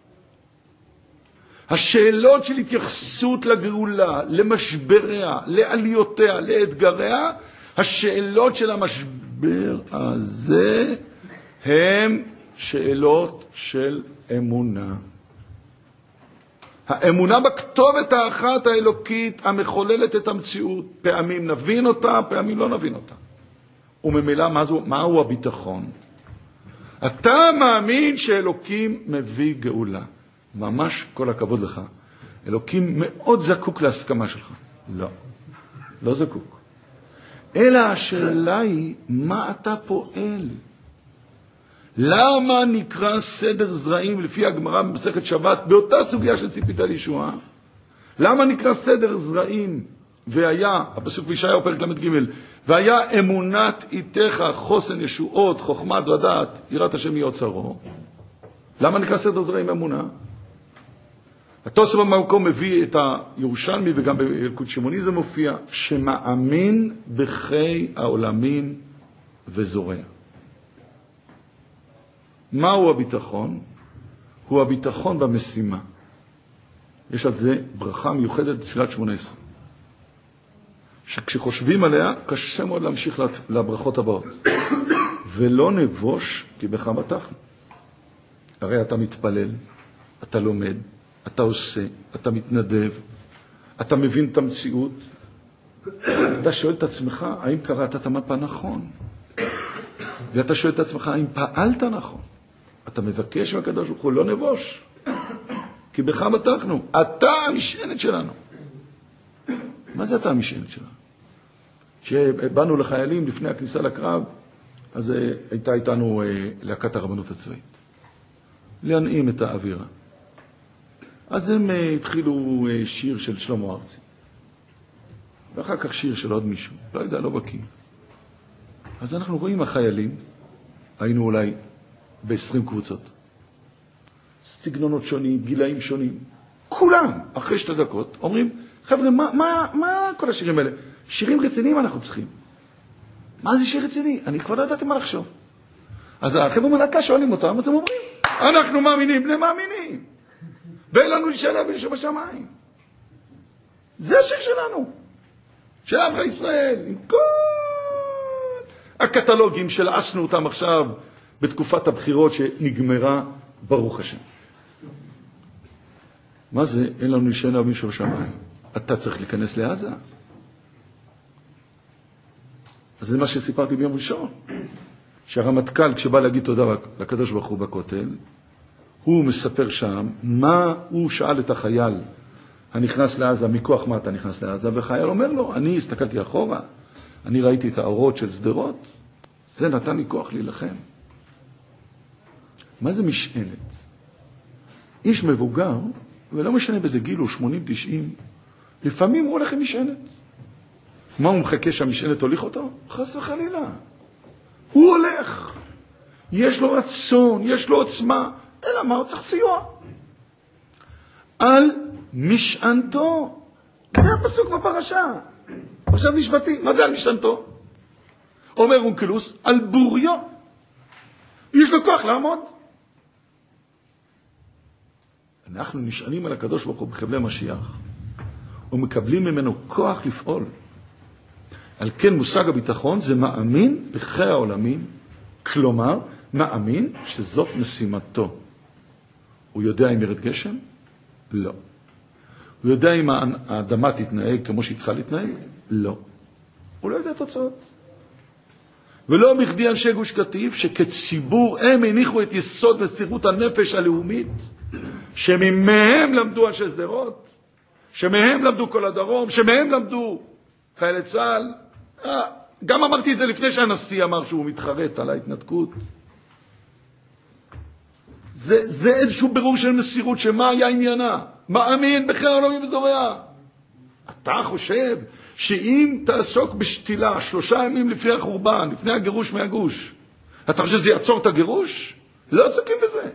השאלות של התייחסות לגאולה, למשבריה, לעליותיה, לאתגריה, השאלות של המשבר הזה הם שאלות של אמונה. האמונה בכתובת האחת האלוקית המחוללת את המציאות. פעמים נבין אותה, פעמים לא נבין אותה. וממילא מהו הביטחון? אתה מאמין שאלוקים מביא גאולה. ממש כל הכבוד לך. אלוקים מאוד זקוק להסכמה שלך. לא, לא זקוק. אלא השאלה היא, מה אתה פועל? למה נקרא סדר זרעים לפי הגמרא במסכת שבת, באותה סוגיה של ציפית לישועה? למה נקרא סדר זרעים? והיה, הפסוק בישעיהו פרק ל"ג, והיה אמונת איתך חוסן ישועות, חוכמת ודעת, יראת השם היא אוצרו. למה נקרא סדר זרעים אמונה? התוספות במקום מביא את הירושלמי, וגם בילקוט שמעוני זה מופיע, שמאמין בחיי העולמים וזורע. מהו הביטחון? הוא הביטחון במשימה. יש על זה ברכה מיוחדת בתפילת 18. שכשחושבים עליה, קשה מאוד להמשיך לברכות הבאות. ולא נבוש כי בך בטחנו. הרי אתה מתפלל, אתה לומד, אתה עושה, אתה מתנדב, אתה מבין את המציאות. אתה שואל את עצמך, האם קראת את המפה נכון? ואתה שואל את עצמך, האם פעלת נכון? אתה מבקש מהקדוש ברוך הוא, לא נבוש. כי בך בטחנו. אתה המשענת שלנו. מה זה אתה המשענת שלנו? כשבאנו לחיילים לפני הכניסה לקרב, אז הייתה איתנו להקת הרבנות הצבאית. להנעים את האווירה. אז הם התחילו שיר של שלמה ארצי. ואחר כך שיר של עוד מישהו. לא יודע, לא בקיא. אז אנחנו רואים החיילים, היינו אולי ב-20 קבוצות. סגנונות שונים, גילאים שונים. כולם, אחרי 2 דקות, אומרים, חבר'ה, מה כל השירים האלה? שירים רציניים אנחנו צריכים. מה זה שיר רציני? אני כבר לא ידעתי מה לחשוב. אז החבר'ה מלהקה שואלים אותם, אז הם אומרים, אנחנו מאמינים, בני מאמינים. ואין לנו לשאלה ולשאול בשמיים. זה השיר שלנו. של עמך ישראל. עם כל הקטלוגים שלעסנו אותם עכשיו בתקופת הבחירות שנגמרה, ברוך השם. מה זה? אין לנו לשאלה ולשאול בשמיים. אתה צריך להיכנס לעזה. אז זה מה שסיפרתי ביום ראשון. שהרמטכ"ל, כשבא להגיד תודה לקדוש ברוך הוא בכותל, הוא מספר שם מה הוא שאל את החייל הנכנס לעזה, מכוח מה אתה נכנס לעזה, והחייל אומר לו, אני הסתכלתי אחורה, אני ראיתי את האורות של שדרות, זה נתן לי כוח להילחם. מה זה משענת? איש מבוגר, ולא משנה באיזה גיל הוא 80-90, לפעמים הוא הולך עם משענת. מה הוא מחכה שהמשענת הוליך אותו? חס וחלילה. הוא הולך. יש לו רצון, יש לו עוצמה, אלא מה? הוא צריך סיוע. על משענתו. זה הפסוק בפרשה. עכשיו נשבתי. מה זה על משענתו? אומר אונקלוס, על בוריו. יש לו כוח לעמוד. אנחנו נשענים על הקדוש ברוך הוא בחבלי משיח, ומקבלים ממנו כוח לפעול. על כן מושג הביטחון זה מאמין בחיי העולמים, כלומר, מאמין שזאת משימתו. הוא יודע אם ירד גשם? לא. הוא יודע אם האדמה תתנהג כמו שהיא צריכה להתנהג? לא. הוא לא יודע תוצאות. ולא בכדי אנשי גוש קטיף, שכציבור הם הניחו את יסוד מסירות הנפש הלאומית, שמהם למדו אנשי שדרות, שמהם למדו כל הדרום, שמהם למדו חיילי צה"ל. גם אמרתי את זה לפני שהנשיא אמר שהוא מתחרט על ההתנתקות. זה איזשהו ברור של מסירות, שמה היה עניינה? מאמין בחיי העולמים וזורע. אתה חושב שאם תעסוק בשתילה 3 ימים לפני החורבן, לפני הגירוש מהגוש, אתה חושב שזה יעצור את הגירוש? לא עסקים בזה.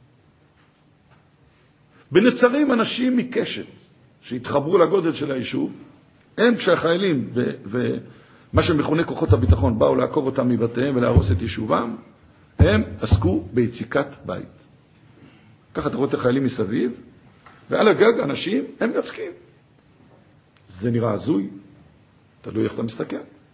בנצרים אנשים מקשת שהתחברו לגודל של היישוב, הם כשהחיילים ומה שמכונה כוחות הביטחון באו לעקור אותם מבתיהם ולהרוס את יישובם, הם עסקו ביציקת בית. ככה אתה רואה את החיילים מסביב, ועל הגג אנשים הם יצקים. זה נראה הזוי, תלוי איך אתה מסתכל.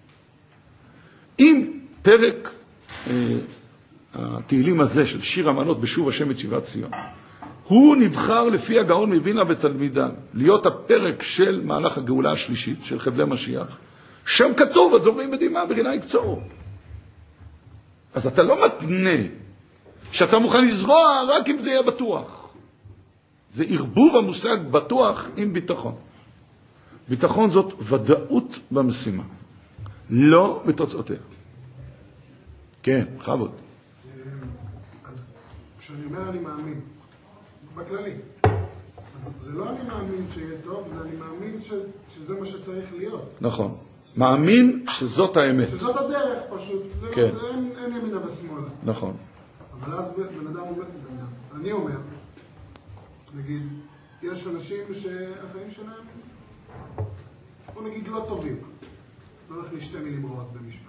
אם פרק התהילים הזה של שיר המעלות בשוב השם את שיבת ציון, הוא נבחר לפי הגאון מווילנה ותלמידיו להיות הפרק של מהלך הגאולה השלישית של חבלי משיח, שם כתוב הזורעים בדמעה ברינה יקצורו. אז אתה לא מתנה שאתה מוכן לזרוע רק אם זה יהיה בטוח. זה ערבוב המושג בטוח עם ביטחון. ביטחון זאת ודאות במשימה, לא בתוצאותיה. כן, חבוד. אז כשאני אומר אני מאמין, בכללי, אז זה לא אני מאמין שיהיה טוב, זה אני מאמין שזה מה שצריך להיות. נכון. מאמין שזאת האמת. שזאת הדרך פשוט. כן. זה אין ימינה ושמאלה. נכון. אבל אז בן אדם אומר, אני אומר, נגיד, יש אנשים שהחיים שלהם, בוא נגיד, לא טובים. לא הולך לי שתי מילים רעות במשפט.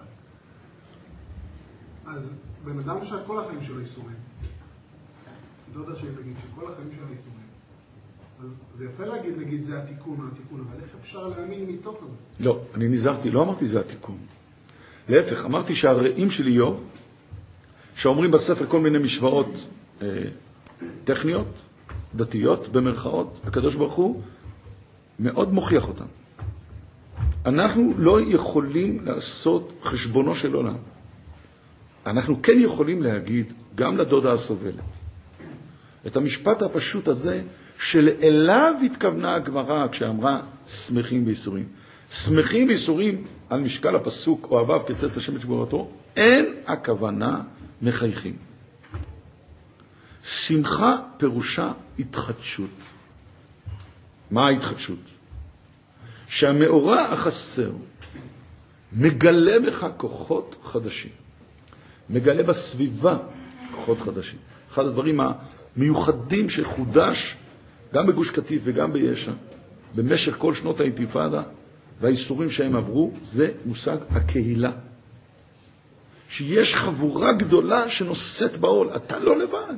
אז בן אדם שכל החיים שלו ייסורים, דודה שלי נגיד שכל החיים שלו ייסורים, אז זה יפה להגיד, נגיד, זה התיקון או התיקון, אבל איך אפשר להאמין מתוך זה? לא, אני נזהרתי, לא אמרתי זה התיקון. להפך, אמרתי שהרעים של איוב, שאומרים בספר כל מיני משוואות טכניות, דתיות, במרכאות, הקדוש ברוך הוא מאוד מוכיח אותם. אנחנו לא יכולים לעשות חשבונו של עולם. אנחנו כן יכולים להגיד, גם לדודה הסובלת, את המשפט הפשוט הזה, שלאליו התכוונה הגמרא כשאמרה שמחים בייסורים. שמחים בייסורים על משקל הפסוק, אוהביו כצאת השם את גבורתו, אין הכוונה מחייכים. שמחה פירושה התחדשות. מה ההתחדשות? שהמאורע החסר מגלה בך כוחות חדשים. מגלה בסביבה כוחות חדשים. אחד הדברים המיוחדים שחודש גם בגוש קטיף וגם ביש"ע, במשך כל שנות האינתיפאדה והאיסורים שהם עברו, זה מושג הקהילה. שיש חבורה גדולה שנושאת בעול, אתה לא לבד.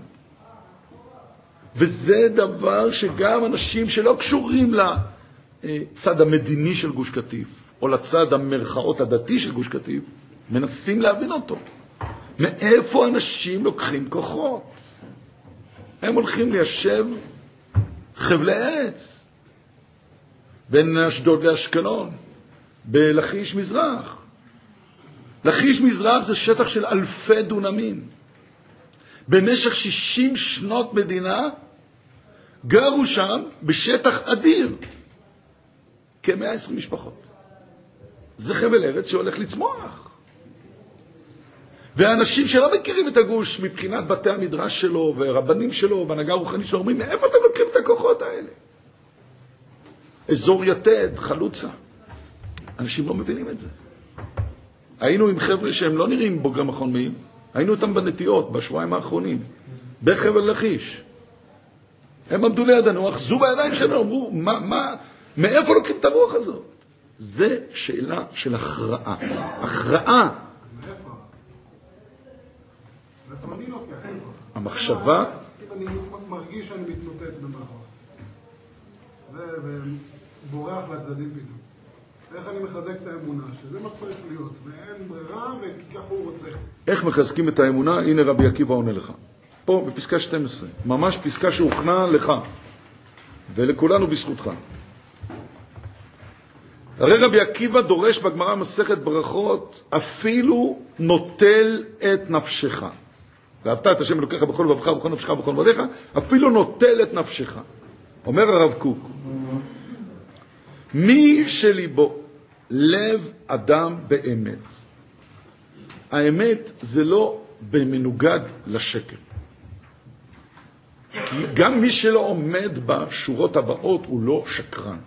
וזה דבר שגם אנשים שלא קשורים לצד המדיני של גוש קטיף, או לצד המרכאות הדתי של גוש קטיף, מנסים להבין אותו. מאיפה אנשים לוקחים כוחות? הם הולכים ליישב חבלי ארץ, בין אשדוד לאשקלון, בלכיש מזרח. לכיש מזרח זה שטח של אלפי דונמים. במשך 60 שנות מדינה גרו שם בשטח אדיר כ-120 משפחות. זה חבל ארץ שהולך לצמוח. והאנשים שלא מכירים את הגוש מבחינת בתי המדרש שלו ורבנים שלו והנהגה הרוחנית שלו אומרים, מאיפה אתם לוקחים את הכוחות האלה? אזור יתד, חלוצה. אנשים לא מבינים את זה. היינו עם חבר'ה שהם לא נראים בוגרי מכון מאיר, היינו אותם בנטיות בשבועיים האחרונים, בחבל לכיש. הם עמדו לידינו, אחזו בידיים שלנו, אמרו, מאיפה לוקחים את הרוח הזאת? זה שאלה של הכרעה. הכרעה. אז מאיפה? מאיפה אני לוקח? המחשבה... אני מרגיש שאני מתנותת במחור. ובורח לצדדים פתאום. איך אני מחזק את האמונה, שזה מה צריך להיות, ואין ברירה, וכך הוא רוצה. איך מחזקים את האמונה? הנה רבי עקיבא עונה לך. פה בפסקה 12, ממש פסקה שהוכנה לך, ולכולנו בזכותך. הרי רבי עקיבא דורש בגמרא מסכת ברכות, אפילו נוטל את נפשך. ואהבת את השם אלוקיך בכל לבבך ובכל נפשך ובכל מאודיך, אפילו נוטל את נפשך. אומר הרב קוק, מי שליבו לב אדם באמת. האמת זה לא במנוגד לשקר. כי גם מי שלא עומד בשורות הבאות הוא לא שקרן.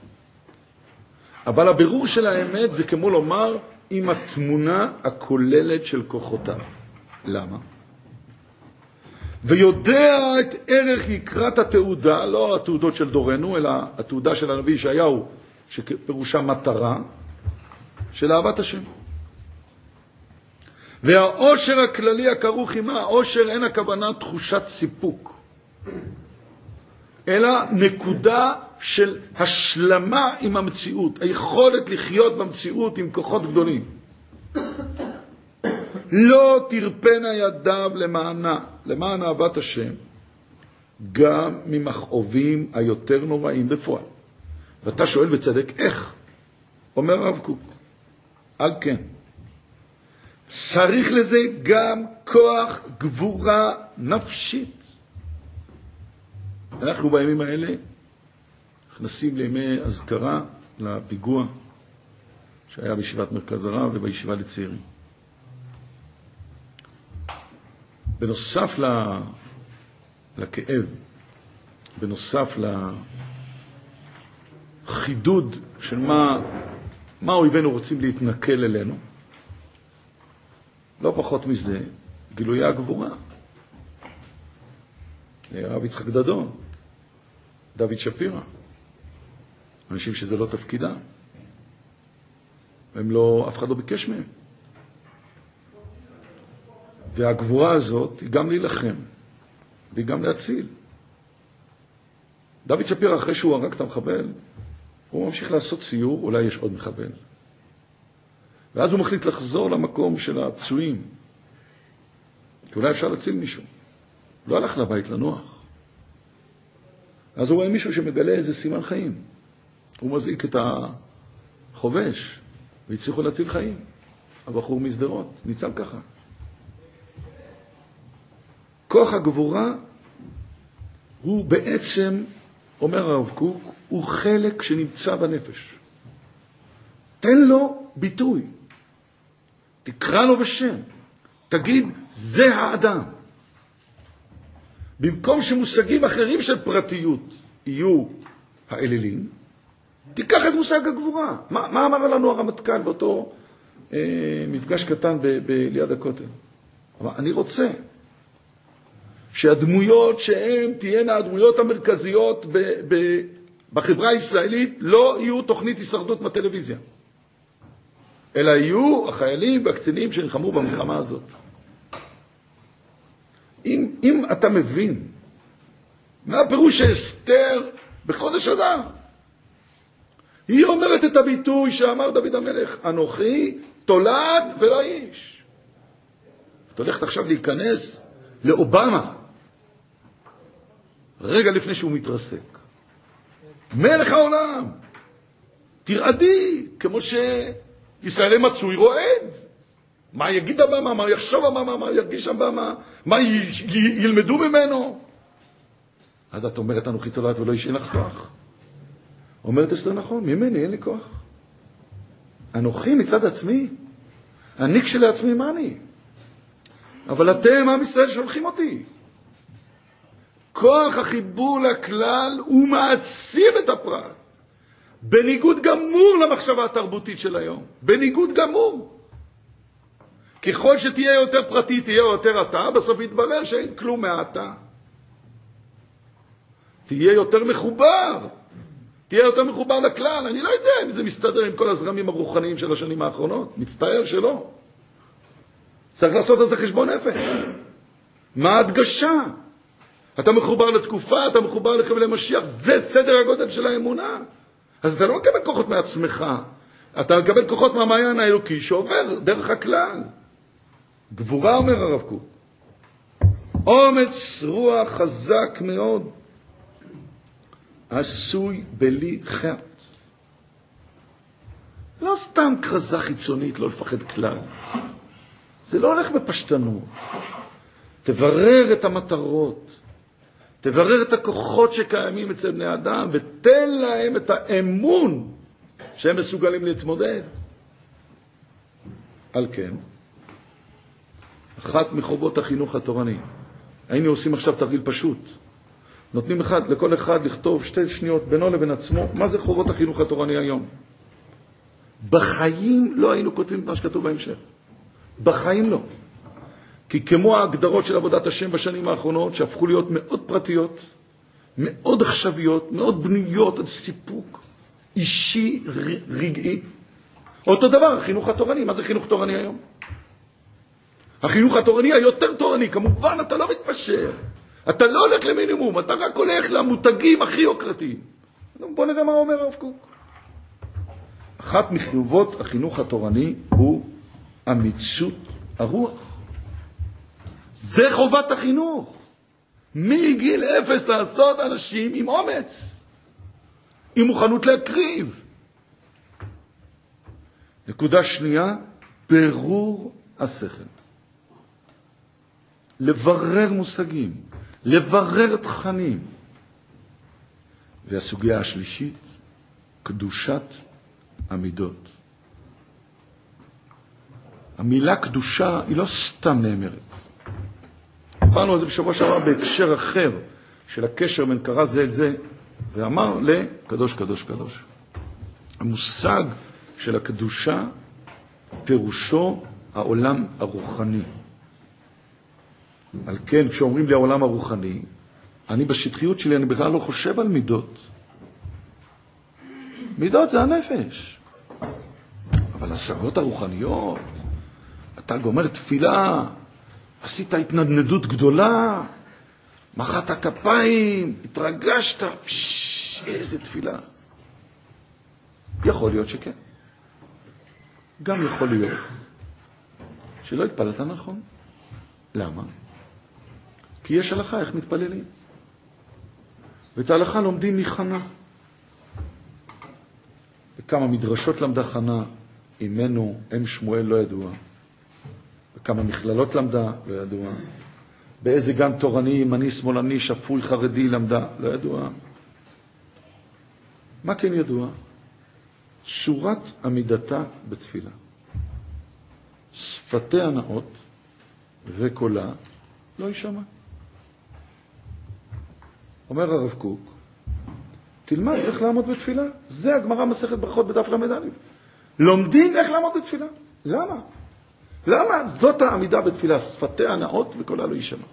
אבל הבירור של האמת זה כמו לומר עם התמונה הכוללת של כוחותיו. למה? ויודע את ערך יקרת התעודה, לא התעודות של דורנו, אלא התעודה של הנביא ישעיהו, שפירושה מטרה, של אהבת השם. והאושר הכללי הכרוך עמה, האושר אין הכוונה תחושת סיפוק, אלא נקודה של השלמה עם המציאות, היכולת לחיות במציאות עם כוחות גדולים. לא תרפנה ידיו למען אהבת השם, גם ממכאובים היותר נוראים בפועל. ואתה שואל בצדק, איך? אומר הרב קוק, על כן, צריך לזה גם כוח גבורה נפשית. אנחנו בימים האלה נכנסים לימי הזכרה לפיגוע שהיה בישיבת מרכז הרב ובישיבה לצעירים. בנוסף לכאב, בנוסף לחידוד של מה אויבינו רוצים להתנכל אלינו, לא פחות מזה, גילויי הגבורה. הרב יצחק דדון, דוד שפירא, אנשים שזה לא תפקידם. אף אחד לא ביקש מהם. והגבורה הזאת היא גם להילחם, והיא גם להציל. דוד שפירא, אחרי שהוא הרג את המחבל, הוא ממשיך לעשות סיור, אולי יש עוד מחבל. ואז הוא מחליט לחזור למקום של הפצועים, כי אולי אפשר להציל מישהו. לא הלך לבית לנוח. אז הוא רואה מישהו שמגלה איזה סימן חיים. הוא מזעיק את החובש, והצליחו להציל חיים. הבחור מסדרות, ניצל ככה. כוח הגבורה הוא בעצם, אומר הרב קוק, הוא חלק שנמצא בנפש. תן לו ביטוי. תקרא לו בשם. תגיד, זה האדם. במקום שמושגים אחרים של פרטיות יהיו האלילים, תיקח את מושג הגבורה. מה אמר לנו הרמטכ"ל באותו מפגש קטן ליד הכותל? אמר, אני רוצה שהדמויות שהן תהיינה הדמויות המרכזיות בחברה הישראלית לא יהיו תוכנית הישרדות מהטלוויזיה, אלא יהיו החיילים והקצינים שנלחמו במלחמה הזאת. אם אתה מבין מה הפירוש שאסתר בחודש אדר, היא אומרת את הביטוי שאמר דוד המלך, אנוכי תולד ולא איש. את הולכת עכשיו להיכנס לאובמה רגע לפני שהוא מתרסק. מלך העולם, תרעדי, כמו שישראלי מצוי רועד. מה יגיד הבמה, מה יחשוב הבמה, מה ירגיש הבמה, מה ילמדו ממנו. אז את אומרת, אנוכי תולד ולא איש, אין לך כוח. אומרת אסתר, נכון, ממני אין לי כוח. אנוכי מצד עצמי, אני כשלעצמי מה אני? אבל אתם, עם ישראל, שולחים אותי. כוח החיבור לכלל הוא מעצים את הפרט. בניגוד גמור למחשבה התרבותית של היום. בניגוד גמור. ככל שתהיה יותר פרטי, תהיה יותר אתה, בסוף יתברר שאין כלום מהאתה. תהיה יותר מחובר. תהיה יותר מחובר לכלל. אני לא יודע אם זה מסתדר עם כל הזרמים הרוחניים של השנים האחרונות. מצטער שלא. צריך לעשות על זה חשבון נפש. מה ההדגשה? אתה מחובר לתקופה, אתה מחובר לחבלי משיח, זה סדר הגודל של האמונה. אז אתה לא מקבל כוחות מעצמך, אתה מקבל כוחות מהמעיין האלוקי שעובר דרך הכלל. גבורה, אומר הרב קוק, אומץ רוח חזק מאוד, עשוי בלי חטא. לא סתם כרזה חיצונית, לא לפחד כלל. זה לא הולך בפשטנות. תברר את המטרות, תברר את הכוחות שקיימים אצל בני אדם, ותן להם את האמון שהם מסוגלים להתמודד. על כן, אחת מחובות החינוך התורני, היינו עושים עכשיו תרגיל פשוט. נותנים לכל אחד לכתוב 2 שניות בינו לבין עצמו, מה זה חובות החינוך התורני היום? בחיים לא היינו כותבים את מה שכתוב בהמשך. בחיים לא. כי כמו ההגדרות של עבודת השם בשנים האחרונות, שהפכו להיות מאוד פרטיות, מאוד עכשוויות, מאוד בנויות עד סיפוק אישי, רגעי, אותו דבר, החינוך התורני. מה זה חינוך תורני היום? החינוך התורני היותר תורני, כמובן אתה לא מתפשר, אתה לא הולך למינימום, אתה רק הולך למותגים הכי יוקרתיים. בוא נראה מה אומר הרב קוק. אחת מחיובות החינוך התורני הוא אמיצות הרוח. זה חובת החינוך. מגיל 0 לעשות אנשים עם אומץ, עם מוכנות להקריב. נקודה שנייה, ברור השכל. לברר מושגים, לברר תכנים. והסוגיה השלישית, קדושת המידות. המילה קדושה היא לא סתם נאמרת. דיברנו על זה בשבוע שעבר בהקשר אחר של הקשר בין קרא זה אל זה, ואמר לקדוש קדוש קדוש. המושג של הקדושה פירושו העולם הרוחני. על כן, כשאומרים לי העולם הרוחני, אני בשטחיות שלי, אני בכלל לא חושב על מידות. מידות זה הנפש. אבל השגות הרוחניות, אתה גומר תפילה, עשית התנדנדות גדולה, מחאת כפיים, התרגשת, איזה תפילה. יכול להיות שכן. גם יכול להיות שלא התפללת נכון. למה? כי יש הלכה איך מתפללים. ואת ההלכה לומדים מחנה. וכמה מדרשות למדה חנה, אימנו, אם שמואל לא ידוע. וכמה מכללות למדה, לא ידוע. באיזה גן תורני, ימני, שמאלני, שפוי, חרדי למדה, לא ידוע. מה כן ידוע? שורת עמידתה בתפילה. שפתיה נאות וקולה לא יישמע. אומר הרב קוק, תלמד איך לעמוד בתפילה. זה הגמרא מסכת ברכות בדף למד א'. לומדים איך לעמוד בתפילה. למה? למה? זאת העמידה בתפילה, שפתיה נאות וקולה לא יישמע.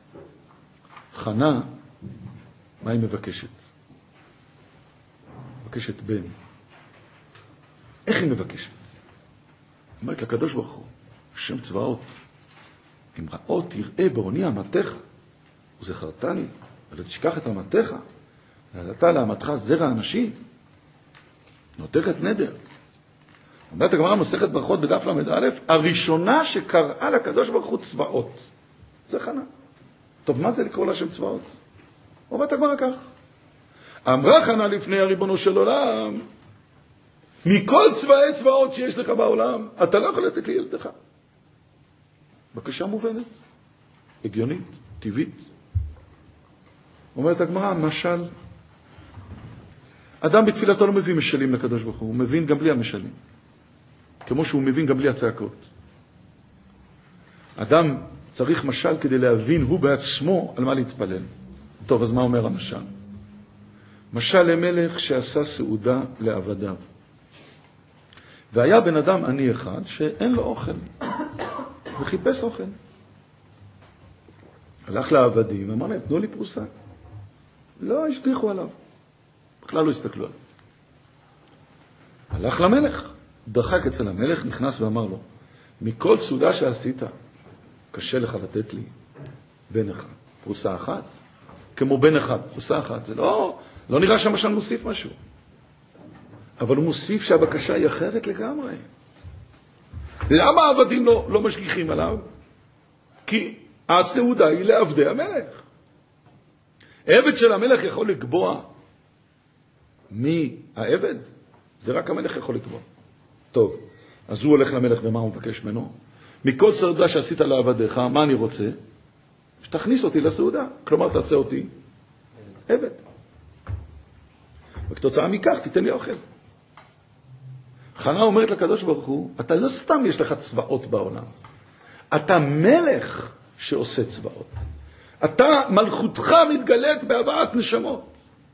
חנה, מה היא מבקשת? מבקשת בן. איך היא מבקשת? אומרת לקדוש ברוך הוא, שם צבאות, אם ראות תראה בעוני אמתך, וזכרתני, ולא תשכח את אמתך, ונתת לאמתך זרע אנשים, נותרת נדר. אומרת הגמרא מסכת ברכות בדף למד א', הראשונה שקראה לקדוש ברוך הוא צבאות. זה חנה. טוב, מה זה לקרוא לה שם צבאות? אומרת הגמרא כך. אמרה חנה לפני הריבונו של עולם, מכל צבאי צבאות שיש לך בעולם, אתה לא יכול לתת לי ילדך. בקשה מובנת, הגיונית, טבעית. אומרת הגמרא, משל, אדם בתפילתו לא מביא משלים לקדוש ברוך הוא, הוא מבין גם בלי המשלים. כמו שהוא מבין גם בלי הצעקות. אדם צריך משל כדי להבין הוא בעצמו על מה להתפלל. טוב, אז מה אומר המשל? משל למלך שעשה סעודה לעבדיו. והיה בן אדם עני אחד שאין לו אוכל, וחיפש אוכל. הלך לעבדים, אמר להם, תנו לי פרוסה. לא השגיחו עליו, בכלל לא הסתכלו עליו. הלך למלך, דחק אצל המלך, נכנס ואמר לו, מכל סעודה שעשית, קשה לך לתת לי בן אחד, פרוסה אחת, כמו בן אחד, פרוסה אחת. זה לא נראה שהמשל מוסיף משהו. אבל הוא מוסיף שהבקשה היא אחרת לגמרי. למה העבדים לא משגיחים עליו? כי הסעודה היא לעבדי המלך. עבד של המלך יכול לקבוע מי העבד? זה רק המלך יכול לקבוע. טוב, אז הוא הולך למלך ומה הוא מבקש ממנו? מכל סעודה שעשית לעבדיך, מה אני רוצה? שתכניס אותי לסעודה. כלומר, תעשה אותי עבד. וכתוצאה מכך תיתן לי אוכל. חנה אומרת לקדוש ברוך הוא, אתה לא סתם יש לך צבאות בעולם. אתה מלך שעושה צבאות. אתה, מלכותך מתגלית בהבאת נשמות.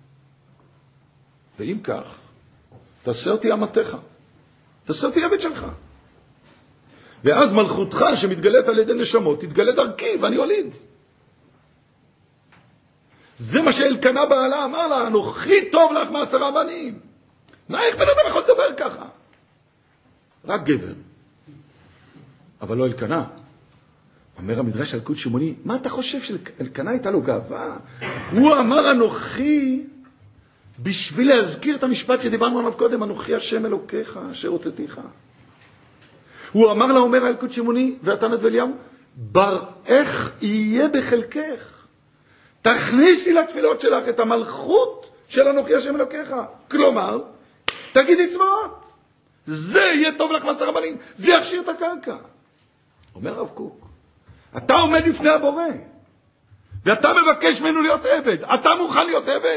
ואם כך, תעשה אותי אמתך. תעשה אותי עבד שלך. ואז מלכותך שמתגלית על ידי נשמות, תתגלה דרכי ואני הוליד. זה מה שאלקנה בעלה אמר לה, אנוכי טוב לך מ10 בנים. איך בן אדם יכול לדבר ככה? רק גבר. אבל לא אלקנה. אומר המדרש על קוד שמעוני, מה אתה חושב שאלקנה הייתה לו גאווה? הוא אמר אנוכי בשביל להזכיר את המשפט שדיברנו עליו קודם, אנוכי השם אלוקיך אשר הוצאתיך. הוא אמר לה, אומר על קוד שמעוני, ואתנת ואליהו, בראך יהיה בחלקך. תכניסי לתפילות שלך את המלכות של אנוכי השם אלוקיך. כלומר, תגידי צבאות. זה יהיה טוב לך מ10 בנים. זה יכשיר את הקרקע. אומר רב קוק, אתה עומד לפני הבורא, ואתה מבקש ממנו להיות עבד. אתה מוכן להיות עבד?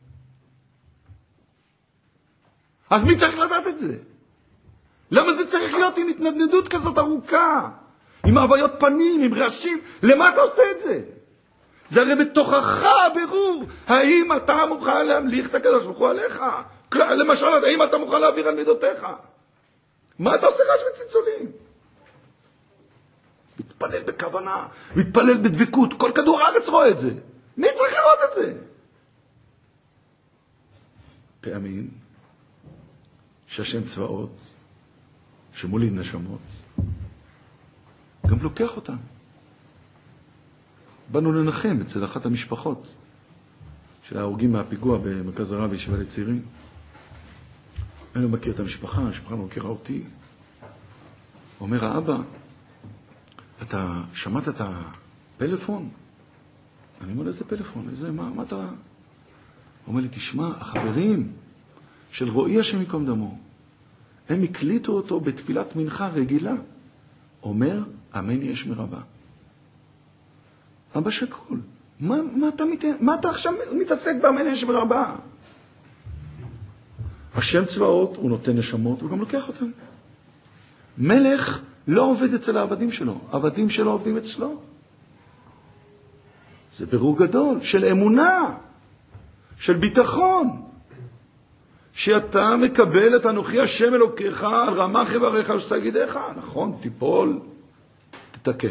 אז מי צריך לדעת את זה? למה זה צריך להיות עם התנדנדות כזאת ארוכה? עם עוויות פנים, עם רעשים? למה אתה עושה את זה? זה הרי בתוכך הבירור. האם אתה מוכן להמליך את הקדוש ברוך הוא עליך? למשל, האם אתה מוכן להעביר על מידותיך? מה אתה עושה רעש וצלצולים? מתפלל בכוונה, מתפלל בדבקות, כל כדור הארץ רואה את זה. מי צריך לראות את זה? פעמים שהשם צבאות, שמוליד נשמות, גם לוקח אותם. באנו לנחם אצל אחת המשפחות של ההרוגים מהפיגוע במרכז הרב וישיבה לצעירים. אני לא מכיר את המשפחה לא מכירה אותי. אומר האבא, אתה שמעת את הפלאפון? אני אומר, איזה פלאפון? מה אתה... הוא אומר לי, תשמע, החברים של רועי השם יקום דמו, הם הקליטו אותו בתפילת מנחה רגילה. אומר, אמן יש מרבה. אבא שקול, מה אתה עכשיו מתעסק באמן יש מרבה? השם צבאות, הוא נותן נשמות, הוא גם לוקח אותם. מלך לא עובד אצל העבדים שלו, העבדים שלו עובדים אצלו. זה ברור גדול של אמונה, של ביטחון, שאתה מקבל את אנוכי השם אלוקיך על רמ"ח איבריך ושגידיך. נכון, תיפול, תתקן.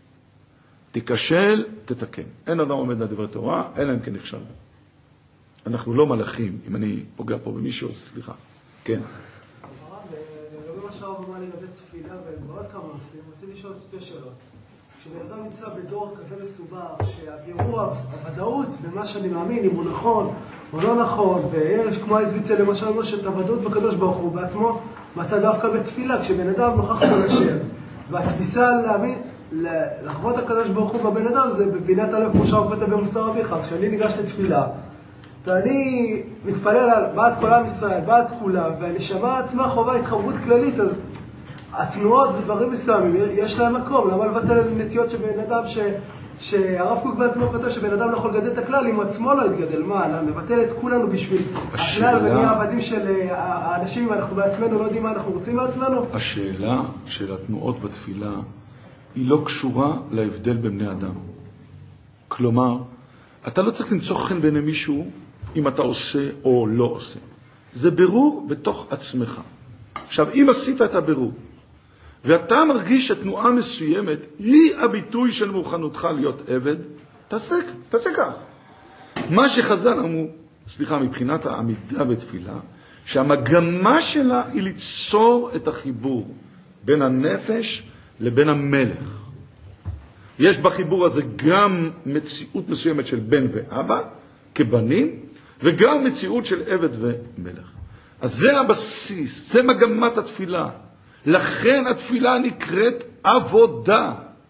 תיכשל, תתקן. אין אדם עומד לדברי תורה, אלא אם כן נכשל. אנחנו לא מלאכים. אם אני פוגע פה במישהו, אז סליחה. כן. לגבי מה שהרב אמר לגבי תפילה ובעוד כמה נושאים, רציתי לשאול 2 שאלות. כשבן אדם נמצא בדור כזה מסובר, שהבירור, הוודאות במה שאני מאמין, אם הוא נכון או לא נכון, ויש כמו הזוויצה למשל אומר שאת הוודאות בקדוש ברוך הוא בעצמו מצא דווקא בתפילה, כשבן אדם נוכח מול השם, והתפיסה להאמין, לחוות הקדוש ברוך הוא בבן אדם זה בבינת הלב כמו שהרב כותב במוסר אביך. אז כשאני ניגש לתפילה ואני מתפלל על בעד כל עם ישראל, בעד כולם, והנשמה עצמה חובה התחברות כללית, אז התנועות ודברים מסוימים יש להם מקום. למה לבטל נטיות שבן אדם שהרב קוק בעצמו כותב שבן אדם לא יכול לגדל את הכלל אם עצמו לא יתגדל? מה, לבטל את כולנו בשביל הכלל ונהיה עבדים של האנשים אם אנחנו בעצמנו לא יודעים מה אנחנו רוצים בעצמנו? השאלה של התנועות בתפילה היא לא קשורה להבדל בין בני אדם. כלומר, אתה לא צריך למצוא חן בעיני מישהו אם אתה עושה או לא עושה. זה ברור בתוך עצמך. עכשיו, אם עשית את הבירור, ואתה מרגיש שתנועה מסוימת היא הביטוי של מוכנותך להיות עבד, תעשה כך. מה שחז"ל אמרו, מבחינת העמידה בתפילה, שהמגמה שלה היא ליצור את החיבור בין הנפש לבין המלך. יש בחיבור הזה גם מציאות מסוימת של בן ואבא, כבנים, וגם מציאות של עבד ומלך. אז זה הבסיס, זה מגמת התפילה. לכן התפילה נקראת עבודה.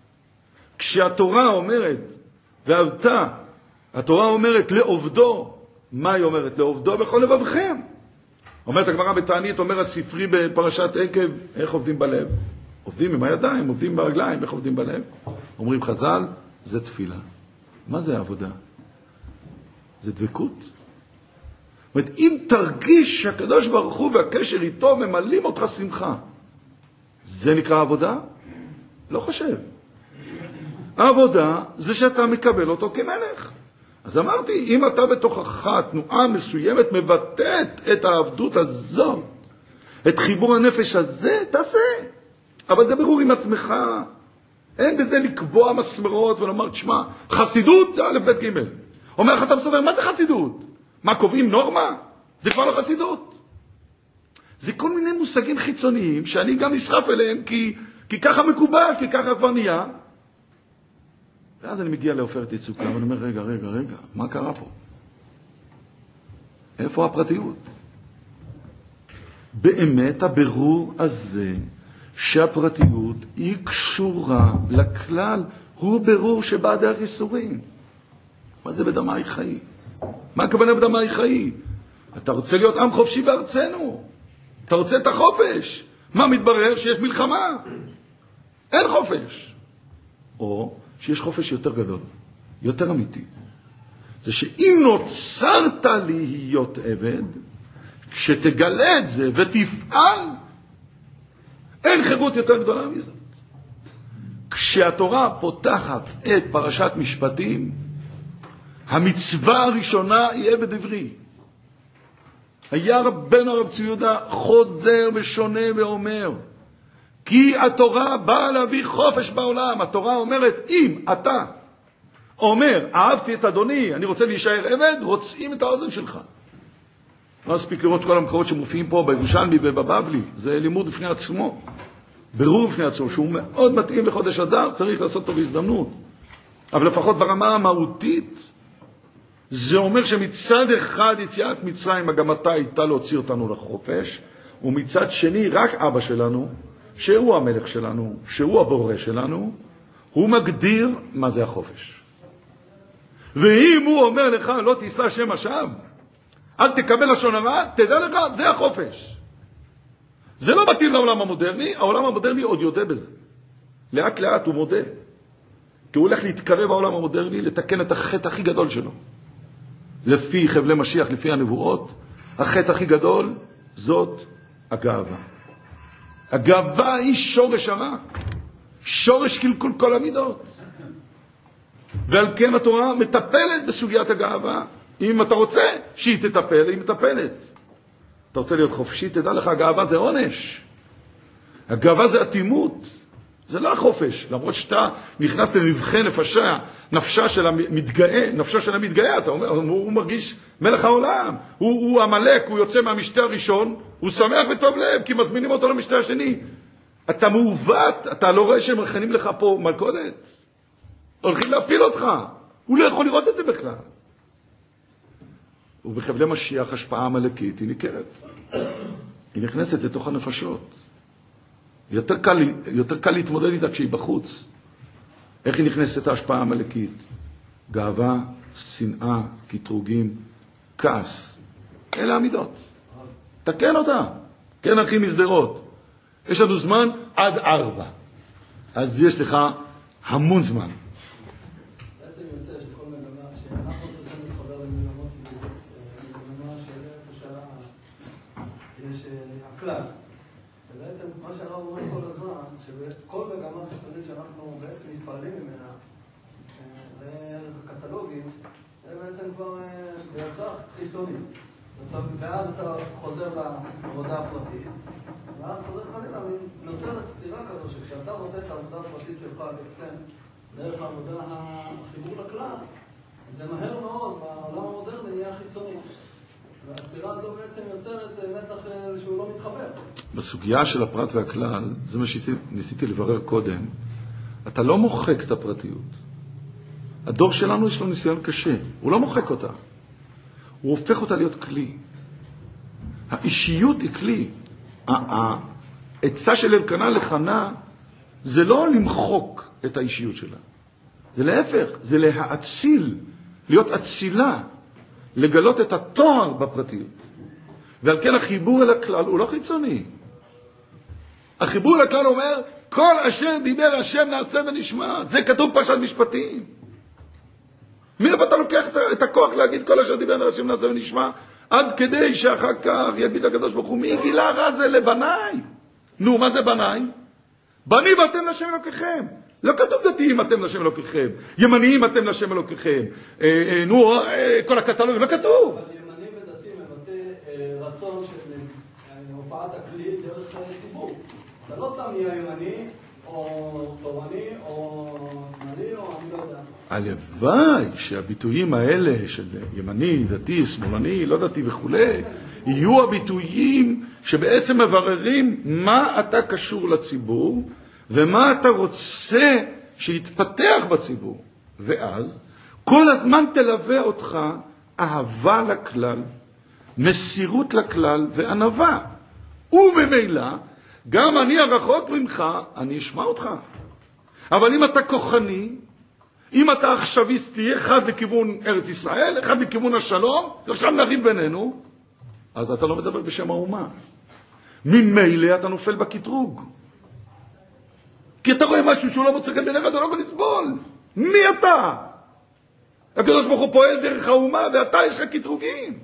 כשהתורה אומרת, ואהבת, התורה אומרת לעובדו, מה היא אומרת? לעובדו בכל לבבכם. אומרת הגמרא בתענית, אומר הספרי בפרשת עקב, איך עובדים בלב? עובדים עם הידיים, עובדים ברגליים, איך עובדים בלב? אומרים חז"ל, זה תפילה. מה זה העבודה? זה דבקות. זאת אומרת, אם תרגיש שהקדוש ברוך הוא והקשר איתו ממלאים אותך שמחה, זה נקרא עבודה? לא חושב. העבודה זה שאתה מקבל אותו כמלך. אז אמרתי, אם אתה בתוכך תנועה מסוימת מבטאת את העבדות הזאת, את חיבור הנפש הזה, תעשה. אבל זה ברור עם עצמך. אין בזה לקבוע מסמרות ולומר, תשמע, חסידות זה א' ב' ג'. אומר לך אתה מסובר, מה זה חסידות? מה, קובעים נורמה? זה כבר לא חסידות. זה כל מיני מושגים חיצוניים שאני גם נסחף אליהם כי ככה מקובל, כי ככה כבר נהיה. ואז אני מגיע לעופרת יצוקה ואני אומר, רגע, מה קרה פה? איפה הפרטיות? באמת הבירור הזה שהפרטיות היא קשורה לכלל, הוא בירור שבא דרך איסורים. מה זה בדמאי חיי? מה הכוונה בדמאי חיי? אתה רוצה להיות עם חופשי בארצנו. אתה רוצה את החופש. מה מתברר? שיש מלחמה. אין חופש. או שיש חופש יותר גדול, יותר אמיתי. זה שאם נוצרת להיות עבד, כשתגלה את זה ותפעל, אין חירות יותר גדולה מזאת. כשהתורה פותחת את פרשת משפטים, המצווה הראשונה היא עבד עברי. היה רבנו הרב צבי יהודה חוזר ושונה ואומר, כי התורה באה להביא חופש בעולם. התורה אומרת, אם אתה אומר, אהבתי את אדוני, אני רוצה להישאר עבד, רוצים את האוזן שלך. לא מספיק לראות כל המקורות שמופיעים פה בירושלמי ובבבלי, זה לימוד בפני עצמו, ברור בפני עצמו, שהוא מאוד מתאים לחודש אדר, צריך לעשות אותו בהזדמנות. אבל לפחות ברמה המהותית, זה אומר שמצד אחד יציאת מצרים מגמתה הייתה להוציא אותנו לחופש, ומצד שני רק אבא שלנו, שהוא המלך שלנו, שהוא הבורא שלנו, הוא מגדיר מה זה החופש. ואם הוא אומר לך לא תישא שם השווא, אל תקבל לשון הרע, תדע לך, זה החופש. זה לא מתאים לעולם המודרני, העולם המודרני עוד יודע בזה. לאט לאט הוא מודה. כי הוא הולך להתקרב העולם המודרני, לתקן את החטא הכי גדול שלו. לפי חבלי משיח, לפי הנבואות, החטא הכי גדול זאת הגאווה. הגאווה היא שורש הרע. שורש קלקול כל המידות. ועל כן התורה מטפלת בסוגיית הגאווה. אם אתה רוצה שהיא תטפל, היא מטפלת. אתה רוצה להיות חופשי, תדע לך, הגאווה זה עונש. הגאווה זה אטימות. זה לא החופש. למרות שאתה נכנס למבחן נפשה של המתגאה, אתה אומר, הוא מרגיש מלך העולם. הוא המלך, הוא יוצא מהמשתה הראשון, הוא שמח וטוב לב, כי מזמינים אותו למשתה השני. אתה מעוות, אתה לא רואה שהם מכנים לך פה מלכודת. הולכים להפיל אותך. הוא לא יכול לראות את זה בכלל. ובחבלי משיח השפעה עמלקית היא ניכרת. היא נכנסת לתוך הנפשות. יותר קל להתמודד איתה כשהיא בחוץ. איך היא נכנסת ההשפעה העמלקית? גאווה, שנאה, קטרוגים, כעס. אלה המידות. תקן אותה. כן, אחי מסדרות. יש לנו זמן עד 4. אז יש לך המון זמן. בעצם יוצא שכל מגמה שאנחנו צריכים להתחבר למגמות מגמה שיש הכלל. ובעצם מה שהרב אומר כל הזמן, שכל מגמה חיצונית שאנחנו בעצם מתפעלים ממנה, קטלוגים, זה בעצם כבר בהכרח חיצוני. ואז אתה חוזר לעבודה הפרטית, ואז חוזר חלילה, נוצרת סתירה כזו, שכשאתה רוצה את העבודה הפרטית שלך בעצם דרך העבודה החיבור לכלל, זה מהר מאוד, בעולם המודרני נהיה חיצוני. והסתירה הזו בעצם יוצרת מתח שהוא לא מתחבר. בסוגיה של הפרט והכלל, זה מה שניסיתי לברר קודם, אתה לא מוחק את הפרטיות. הדור שלנו יש לו ניסיון קשה, הוא לא מוחק אותה. הוא הופך אותה להיות כלי. האישיות היא כלי. העצה של אלקנה לחנה זה לא למחוק את האישיות שלה. זה להפך, זה להאציל, להיות אצילה, לגלות את התואר בפרטיות. ועל כן החיבור אל הכלל הוא לא חיצוני. החיבור אל הכלל אומר, כל אשר דיבר השם נעשה ונשמע. זה כתוב פרשת משפטים. מאיפה אתה לוקח את הכוח להגיד כל אשר דיבר השם נעשה ונשמע? עד כדי שאחר כך יגיד הקדוש ברוך הוא, מי גילה רע זה לבניי? נו, מה זה בניי? בנים אתם לשם אלוקיכם. לא כתוב דתיים אתם לשם אלוקיכם. ימניים אתם לשם אלוקיכם. נו, כל הקטלוגים, לא כתוב. אבל ימנים ודתיים מבטא רצון של הופעת הכלי דרך ציבור. אתה לא סתם נהיה ימני, או תורני, או שמאלי, או אני לא יודע. הלוואי שהביטויים האלה של ימני, דתי, שמאלני, לא דתי וכו', יהיו הביטויים שבעצם מבררים מה אתה קשור לציבור, ומה אתה רוצה שיתפתח בציבור. ואז כל הזמן תלווה אותך אהבה לכלל, מסירות לכלל וענווה. וממילא, גם אני הרחוק ממך, אני אשמע אותך. אבל אם אתה כוחני, אם אתה עכשוויסט, תהיה אחד לכיוון ארץ ישראל, אחד לכיוון השלום, ועכשיו נריב בינינו, אז אתה לא מדבר בשם האומה. ממילא אתה נופל בקטרוג. כי אתה רואה משהו שהוא לא מוצא חן בעיניך, אתה לא יכול לסבול. מי אתה? הקדוש ברוך הוא פועל דרך האומה, ואתה יש לך קטרוגים.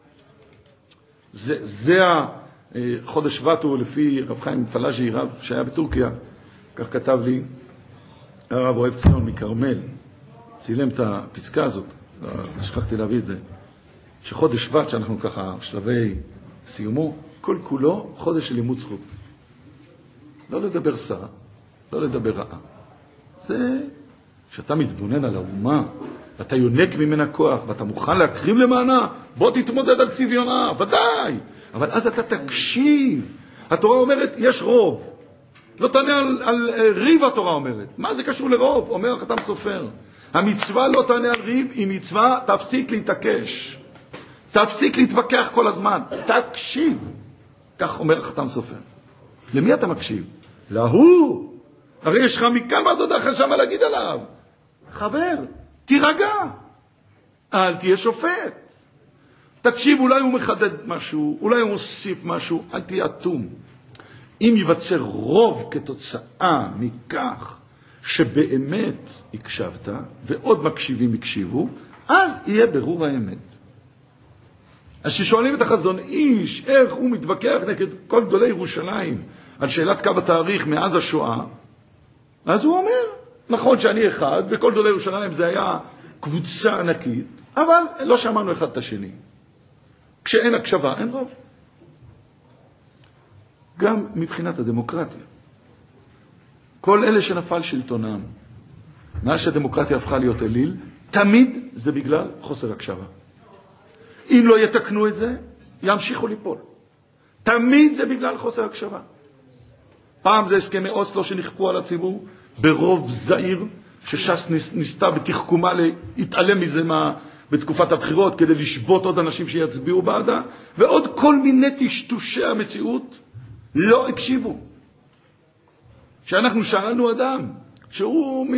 זה החודש שבט הוא לפי רב חיים פלאז'י, רב שהיה בטורקיה, כך כתב לי הרב אוהב ציון מקרמל, צילם את הפסקה הזאת, שכחתי להביא את זה, שחודש שבט שאנחנו ככה שלבי סיומו, כל כולו חודש של לימוד זכות. לא לדבר סרה, לא לדבר רעה. זה שאתה מתבונן על האומה, ואתה יונק ממנה כוח, ואתה מוכן להקריב למענה, בוא תתמודד על צביונה, ודאי. אבל אז אתה תקשיב. התורה אומרת, יש רוב. לא תענה על ריב, התורה אומרת. מה זה קשור לרוב? אומר החתם סופר. המצווה לא תענה על ריב, היא מצווה, תפסיק להתעקש. תפסיק להתווכח כל הזמן. תקשיב. כך אומר החתם סופר. למי אתה מקשיב? להוא. הרי יש לך מכאן ועד הודעה שם להגיד עליו. חבר, תירגע. אל תהיה שופט. תקשיב, אולי הוא מחדד משהו, אולי הוא מוסיף משהו, אל תהיה אטום. אם ייווצר רוב כתוצאה מכך שבאמת הקשבת, ועוד מקשיבים הקשיבו, אז יהיה ברור האמת. אז ששואלים את החזון איש, איך הוא מתווכח נגד כל גדולי ירושלים, על שאלת קו התאריך מאז השואה, אז הוא אומר, נכון שאני אחד, וכל גדולי ירושלים זה היה קבוצה ענקית, אבל לא שמענו אחד את השני. כשאין הקשבה, אין רוב. גם מבחינת הדמוקרטיה. כל אלה שנפל שלטונם, מאז שהדמוקרטיה הפכה להיות אליל, תמיד זה בגלל חוסר הקשבה. אם לא יתקנו את זה, ימשיכו ליפול. תמיד זה בגלל חוסר הקשבה. פעם זה הסכמי אוסלו שנכפו על הציבור, ברוב זעיר, שש"ס ניסתה בתחכומה להתעלם מזה בתקופת הבחירות, כדי לשבות עוד אנשים שיצביעו בעדה, ועוד כל מיני טשטושי המציאות לא הקשיבו. שאנחנו שאלנו אדם, שהוא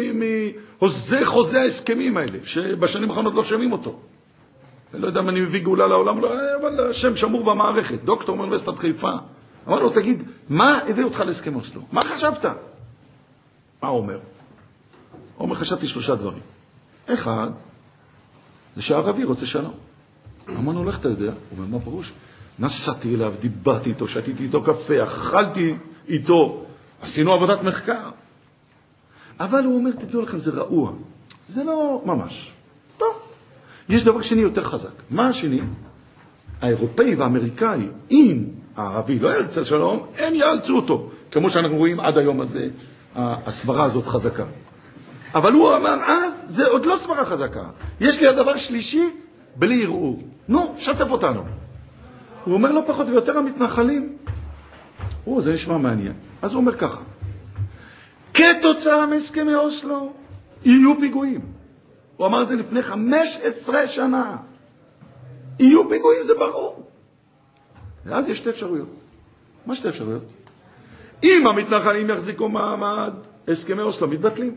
חוזה ההסכמים האלה, שבשנים האחרונות לא שומעים אותו. אני לא יודע אם אני מביא גאולה לעולם, אבל השם שמור במערכת, דוקטור מאוניברסיטת חיפה. אמר לו, תגיד, מה הביא אותך להסכם אוסלו? מה חשבת? מה הוא אומר? הוא אומר, חשבתי 3 דברים. אחד, זה שהערבי רוצה שלום. אמרנו, לך אתה יודע. הוא אומר, מה פירוש? נסעתי אליו, דיברתי איתו, שתיתי איתו קפה, אכלתי איתו, עשינו עבודת מחקר. אבל הוא אומר, תדעו לכם, זה רעוע. זה לא ממש. טוב. יש דבר שני יותר חזק. מה השני? האירופאי והאמריקאי, אם הערבי לא ירצה שלום, הם יאלצו אותו. כמו שאנחנו רואים עד היום הזה, הסברה הזאת חזקה. אבל הוא אמר אז, זה עוד לא סברה חזקה. יש לי הדבר שלישי, בלי ערעור. נו, שתף אותנו. הוא אומר לא פחות ויותר המתנחלים. זה נשמע מעניין. אז הוא אומר ככה. כתוצאה מהסכמי אוסלו, יהיו פיגועים. הוא אמר את זה לפני 15 שנה. יהיו פיגועים, זה ברור. ואז יש 2 אפשרויות. מה 2 אפשרויות? אם המתנחלים יחזיקו מעמד, הסכמי אוסלו מתבטלים.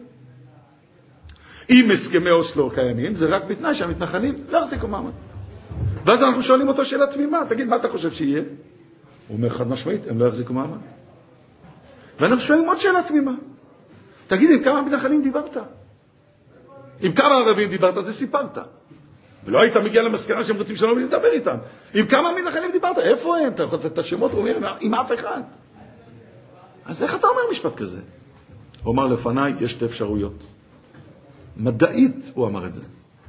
אם הסכמי אוסלו קיימים, זה רק בתנאי שהמתנחלים לא יחזיקו מעמד. ואז אנחנו שואלים אותו שאלה תמימה, תגיד, מה אתה חושב שיהיה? הוא אומר חד משמעית, הם לא יחזיקו מעמד. ואנחנו שואלים עוד שאלה תמימה. תגיד, עם כמה מתנחלים דיברת? עם כמה ערבים דיברת, זה סיפרת. ולא היית מגיע למסקנה שהם רוצים שלום ולדבר איתם. עם כמה מתנחלים דיברת? איפה הם? אתה יכול לתת את השמות? הוא אומר, עם אף אחד. אז איך אתה אומר משפט כזה? הוא אמר לפניי, יש 2 אפשרויות. מדעית, הוא אמר את זה.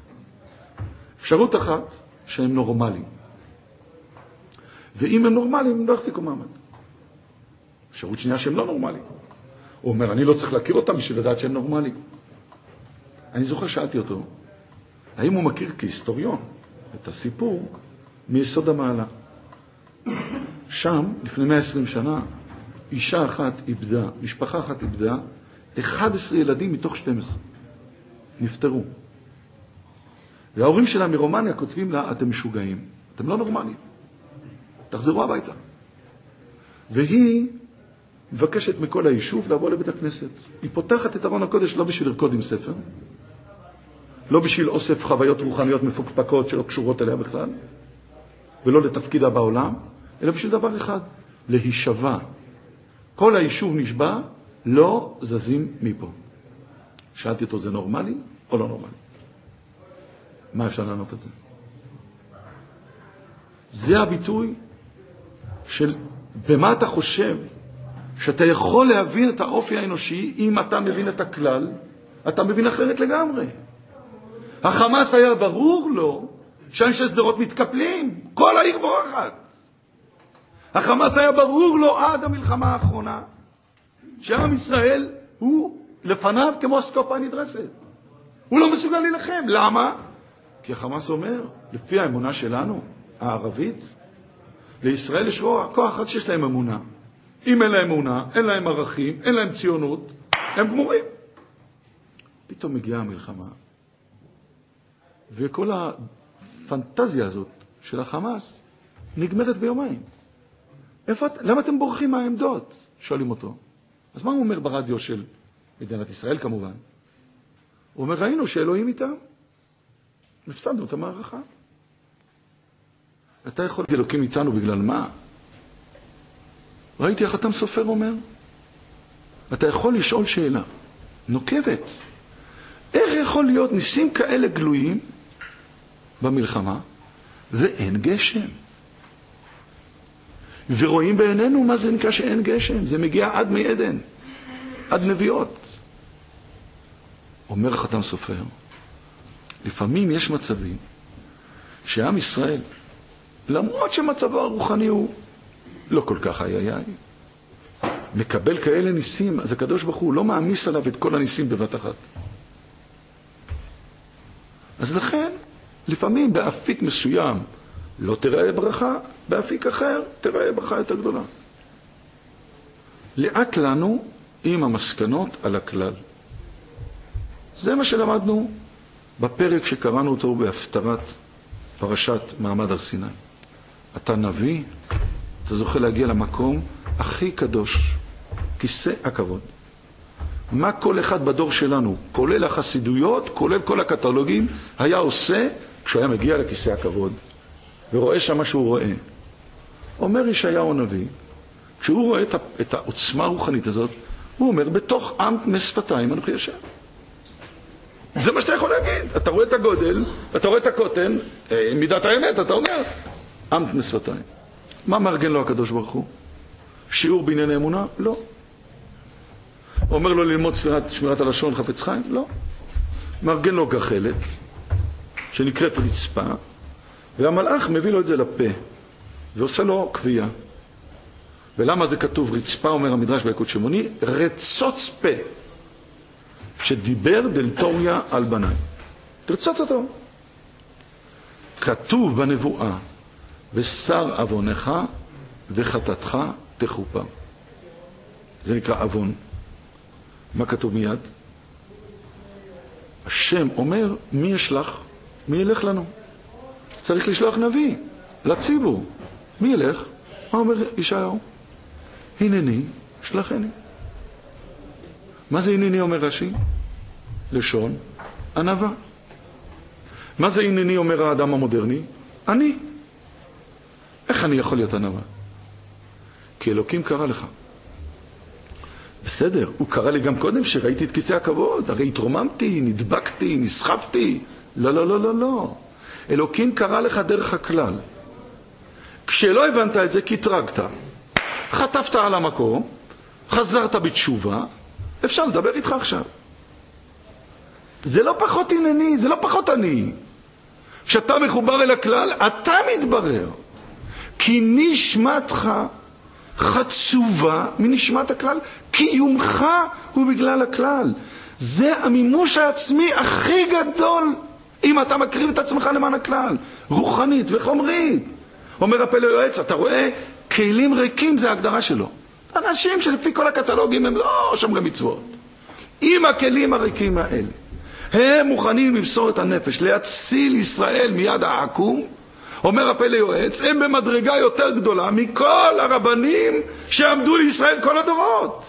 אפשרות אחת, שהם נורמליים. ואם הם נורמליים, הם לא יחזיקו מעמד. אפשרות שנייה שהם לא נורמליים. הוא אומר, אני לא צריך להכיר אותם בשביל לדעת שהם נורמליים. אני זוכר, שאלתי אותו, האם הוא מכיר כהיסטוריון את הסיפור מיסוד המעלה? שם, לפני 120 שנה, אישה אחת איבדה, משפחה אחת איבדה, 11 ילדים מתוך 12. נפטרו. וההורים שלה מרומניה כותבים לה, אתם משוגעים, אתם לא נורמליים. תחזרו הביתה. והיא מבקשת מכל היישוב לבוא לבית הכנסת. היא פותחת את ארון הקודש לא בשביל לרקוד עם ספר, לא בשביל אוסף חוויות רוחניות מפוקפקות שלא קשורות אליה בכלל, ולא לתפקידה בעולם, אלא בשביל דבר אחד, להישבע. כל היישוב נשבע, לא זזים מפה. שאלתי אותו, זה נורמלי או לא נורמלי? מה אפשר לענות את זה? זה הביטוי של במה אתה חושב שאתה יכול להבין את האופי האנושי. אם אתה מבין את הכלל, אתה מבין אחרת לגמרי. החמאס היה ברור לו שאנשי סדרות מתקפלים, כל העיר בורחת. החמאס היה ברור לו עד המלחמה האחרונה שעם ישראל הוא לפניו כמו הסקופה הנדרסת. הוא לא מסוגל להילחם. למה? כי החמאס אומר, לפי האמונה שלנו, הערבית, לישראל יש כוח אחד שיש להם אמונה. אם אין להם אמונה, אין להם ערכים, אין להם ציונות, הם גמורים. פתאום מגיעה המלחמה, וכל הפנטזיה הזאת של החמאס נגמרת ביומיים. למה אתם בורחים מהעמדות? שואלים אותו. אז מה הוא אומר ברדיו של מדינת ישראל כמובן? הוא אומר, ראינו שאלוהים איתם. הפסדנו את המערכה. אתה יכול להגיד אלוקים איתנו בגלל מה? ראיתי איך אתם סופר אומר. אתה יכול לשאול שאלה נוקבת. איך יכול להיות ניסים כאלה גלויים במלחמה ואין גשם? ורואים בעינינו מה זה נקרא שאין גשם. זה מגיע עד מעדן, עד נביאות. אומר החתם סופר, לפעמים יש מצבים שעם ישראל, למרות שמצבו הרוחני הוא לא כל כך איי, מקבל כאלה ניסים, אז הקדוש ברוך הוא לא מעמיס עליו את כל הניסים בבת אחת. אז לכן, לפעמים באפיק מסוים לא תראה ברכה, באפיק אחר תראה ברכה יותר גדולה. לאט לנו עם המסקנות על הכלל. זה מה שלמדנו בפרק שקראנו אותו בהפטרת פרשת מעמד הר סיני. אתה נביא, אתה זוכה להגיע למקום הכי קדוש, כיסא הכבוד. מה כל אחד בדור שלנו, כולל החסידויות, כולל כל הקטלוגים, היה עושה כשהוא היה מגיע לכיסא הכבוד ורואה שם מה שהוא רואה? אומר ישעיהו הנביא, כשהוא רואה את העוצמה הרוחנית הזאת, הוא אומר, בתוך עם משפתיים אנוכי יושב. זה מה שאתה יכול להגיד. אתה רואה את הגודל, אתה רואה את הקוטן, מידת האמת, אתה אומר, עם משפתיים. מה מארגן לו הקדוש ברוך הוא? שיעור בענייני אמונה? לא. אומר לו ללמוד שמירת הלשון חפץ חיים? לא. מארגן לו גחלת, שנקראת רצפה, והמלאך מביא לו את זה לפה, ועושה לו קביעה. ולמה זה כתוב רצפה, אומר המדרש ביקוד שמוני, רצוץ פה, שדיבר דלתוריה על בניי. תרצוץ אותו. כתוב בנבואה, ושר אבונך וחטאתך תכופר. זה נקרא אבון. מה כתוב מיד? השם אומר, מי ישלח? מי ילך לנו? צריך לשלוח נביא לציבור. מי ילך? מה אומר ישעיהו? הנני, שלחני. מה זה הנני אומר רש"י? לשון ענווה. מה זה הנני אומר האדם המודרני? אני. איך אני יכול להיות ענווה? כי אלוקים קרא לך. בסדר, הוא קרא לי גם קודם שראיתי את כיסא הכבוד, הרי התרוממתי, נדבקתי, נסחפתי. לא, לא, לא, לא, לא. אלוקים קרא לך דרך הכלל. כשלא הבנת את זה, קטרגת. חטפת על המקום, חזרת בתשובה, אפשר לדבר איתך עכשיו. זה לא פחות ענייני, זה לא פחות אני. כשאתה מחובר אל הכלל, אתה מתברר. כי נשמתך חצובה מנשמת הכלל. קיומך הוא בגלל הכלל. זה המימוש העצמי הכי גדול, אם אתה מקריב את עצמך למען הכלל, רוחנית וחומרית. אומר הפלא יועץ, אתה רואה, כלים ריקים זה ההגדרה שלו. אנשים שלפי כל הקטלוגים הם לא שומרי מצוות. עם הכלים הריקים האלה, הם מוכנים למסור את הנפש, להציל ישראל מיד העקום. אומר הפלא יועץ, הם במדרגה יותר גדולה מכל הרבנים שעמדו לישראל כל הדורות.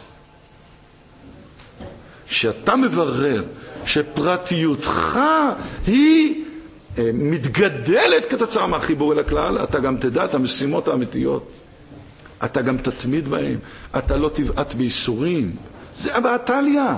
שאתה מברר שפרטיותך היא מתגדלת כתוצאה מהחיבור אל הכלל, אתה גם תדע את המשימות האמיתיות. אתה גם תתמיד בהם. אתה לא תבעט בייסורים. זה הבעתליה.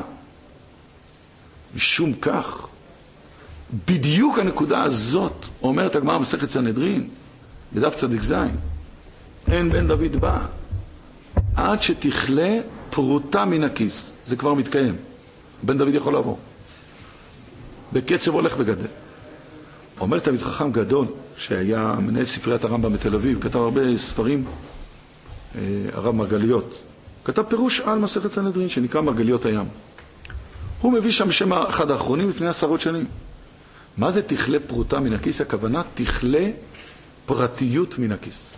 משום כך, בדיוק הנקודה הזאת, אומרת הגמרא במסכת סנהדרין, בדף צדיק זין, אין דוד בא, עד שתכלה פרוטה מן הכיס. זה כבר מתקיים. בן דוד יכול לעבור. בקצב הולך וגדל. אומר תלמיד חכם גדול, שהיה מנהל ספריית הרמב"ם בתל אביב, כתב הרבה ספרים, הרב מרגליות. כתב פירוש על מסכת סנהדרין, שנקרא מרגליות הים. הוא מביא שם בשם אחד האחרונים לפני 10 שנים. מה זה תכלה פרוטה מן הכיס? הכוונה תכלה פרטיות מן הכיס.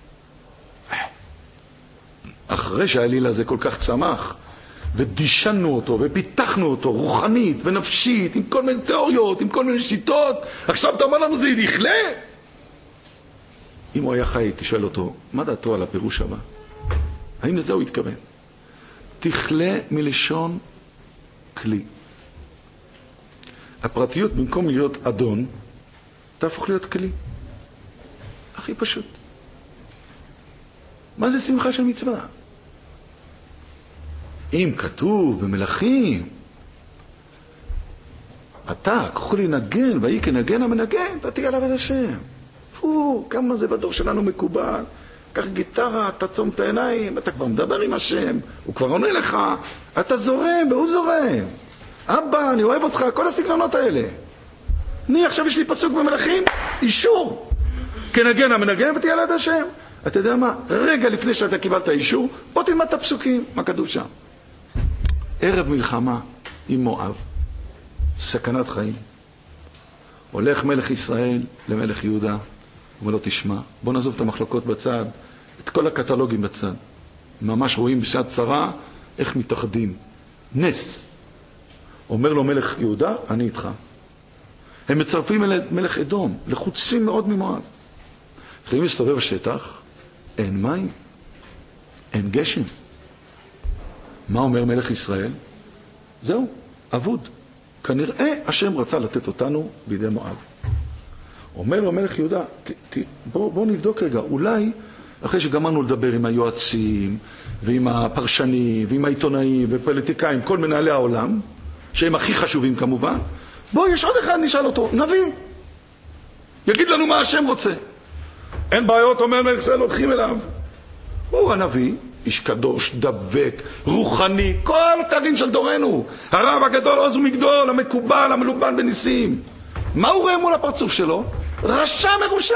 אחרי שהאליל הזה כל כך צמח, ודישנו אותו, ופיתחנו אותו, רוחנית ונפשית, עם כל מיני תיאוריות, עם כל מיני שיטות, עכשיו אתה אומר לנו זה יכלה? אם הוא היה חי, תשאל אותו, מה דעתו על הפירוש הבא? האם לזה הוא התכוון? תכלה מלשון כלי. הפרטיות במקום להיות אדון, תהפוך להיות כלי. הכי פשוט. מה זה שמחה של מצווה? אם כתוב במלכים, אתה ככל לנגן, והיא כנגן המנגן, תתיע עליו את השם. כמה זה בדור שלנו מקובל. קח גיטרה, תעצום את העיניים, אתה כבר מדבר עם השם, הוא כבר עונה לך, אתה זורם והוא זורם. אבא, אני אוהב אותך, כל הסגנונות האלה. עכשיו יש לי פסוק במלכים, אישור. כנגן המנגן ותהיה ליד השם. אתה יודע מה? רגע לפני שאתה קיבלת אישור, בוא תלמד את הפסוקים, מה כתוב שם. ערב מלחמה עם מואב, סכנת חיים. הולך מלך ישראל למלך יהודה, אומר לו תשמע, בוא נעזוב את המחלוקות בצד, את כל הקטלוגים בצד. ממש רואים בשעת צרה איך מתאחדים. נס. אומר לו מלך יהודה, אני איתך. הם מצרפים אל מלך אדום, לחוצים מאוד ממואב. מתחילים להסתובב בשטח, אין מים, אין גשם. מה אומר מלך ישראל? זהו, אבוד. כנראה השם רצה לתת אותנו בידי מואב. אומר לו מלך יהודה, בוא נבדוק רגע, אולי אחרי שגמרנו לדבר עם היועצים ועם הפרשנים ועם העיתונאים ופוליטיקאים, כל מנהלי העולם, שהם הכי חשובים כמובן, בוא, יש עוד אחד, נשאל אותו, נביא. יגיד לנו מה השם רוצה. אין בעיות, אומר מלך ישראל, הולכים אליו. הוא הנביא, איש קדוש, דבק, רוחני, כל תארים של דורנו. הרב הגדול, עוז ומגדול, המקובל, המלובן בניסים. מה הוא רואה מול הפרצוף שלו? רשע מרושע.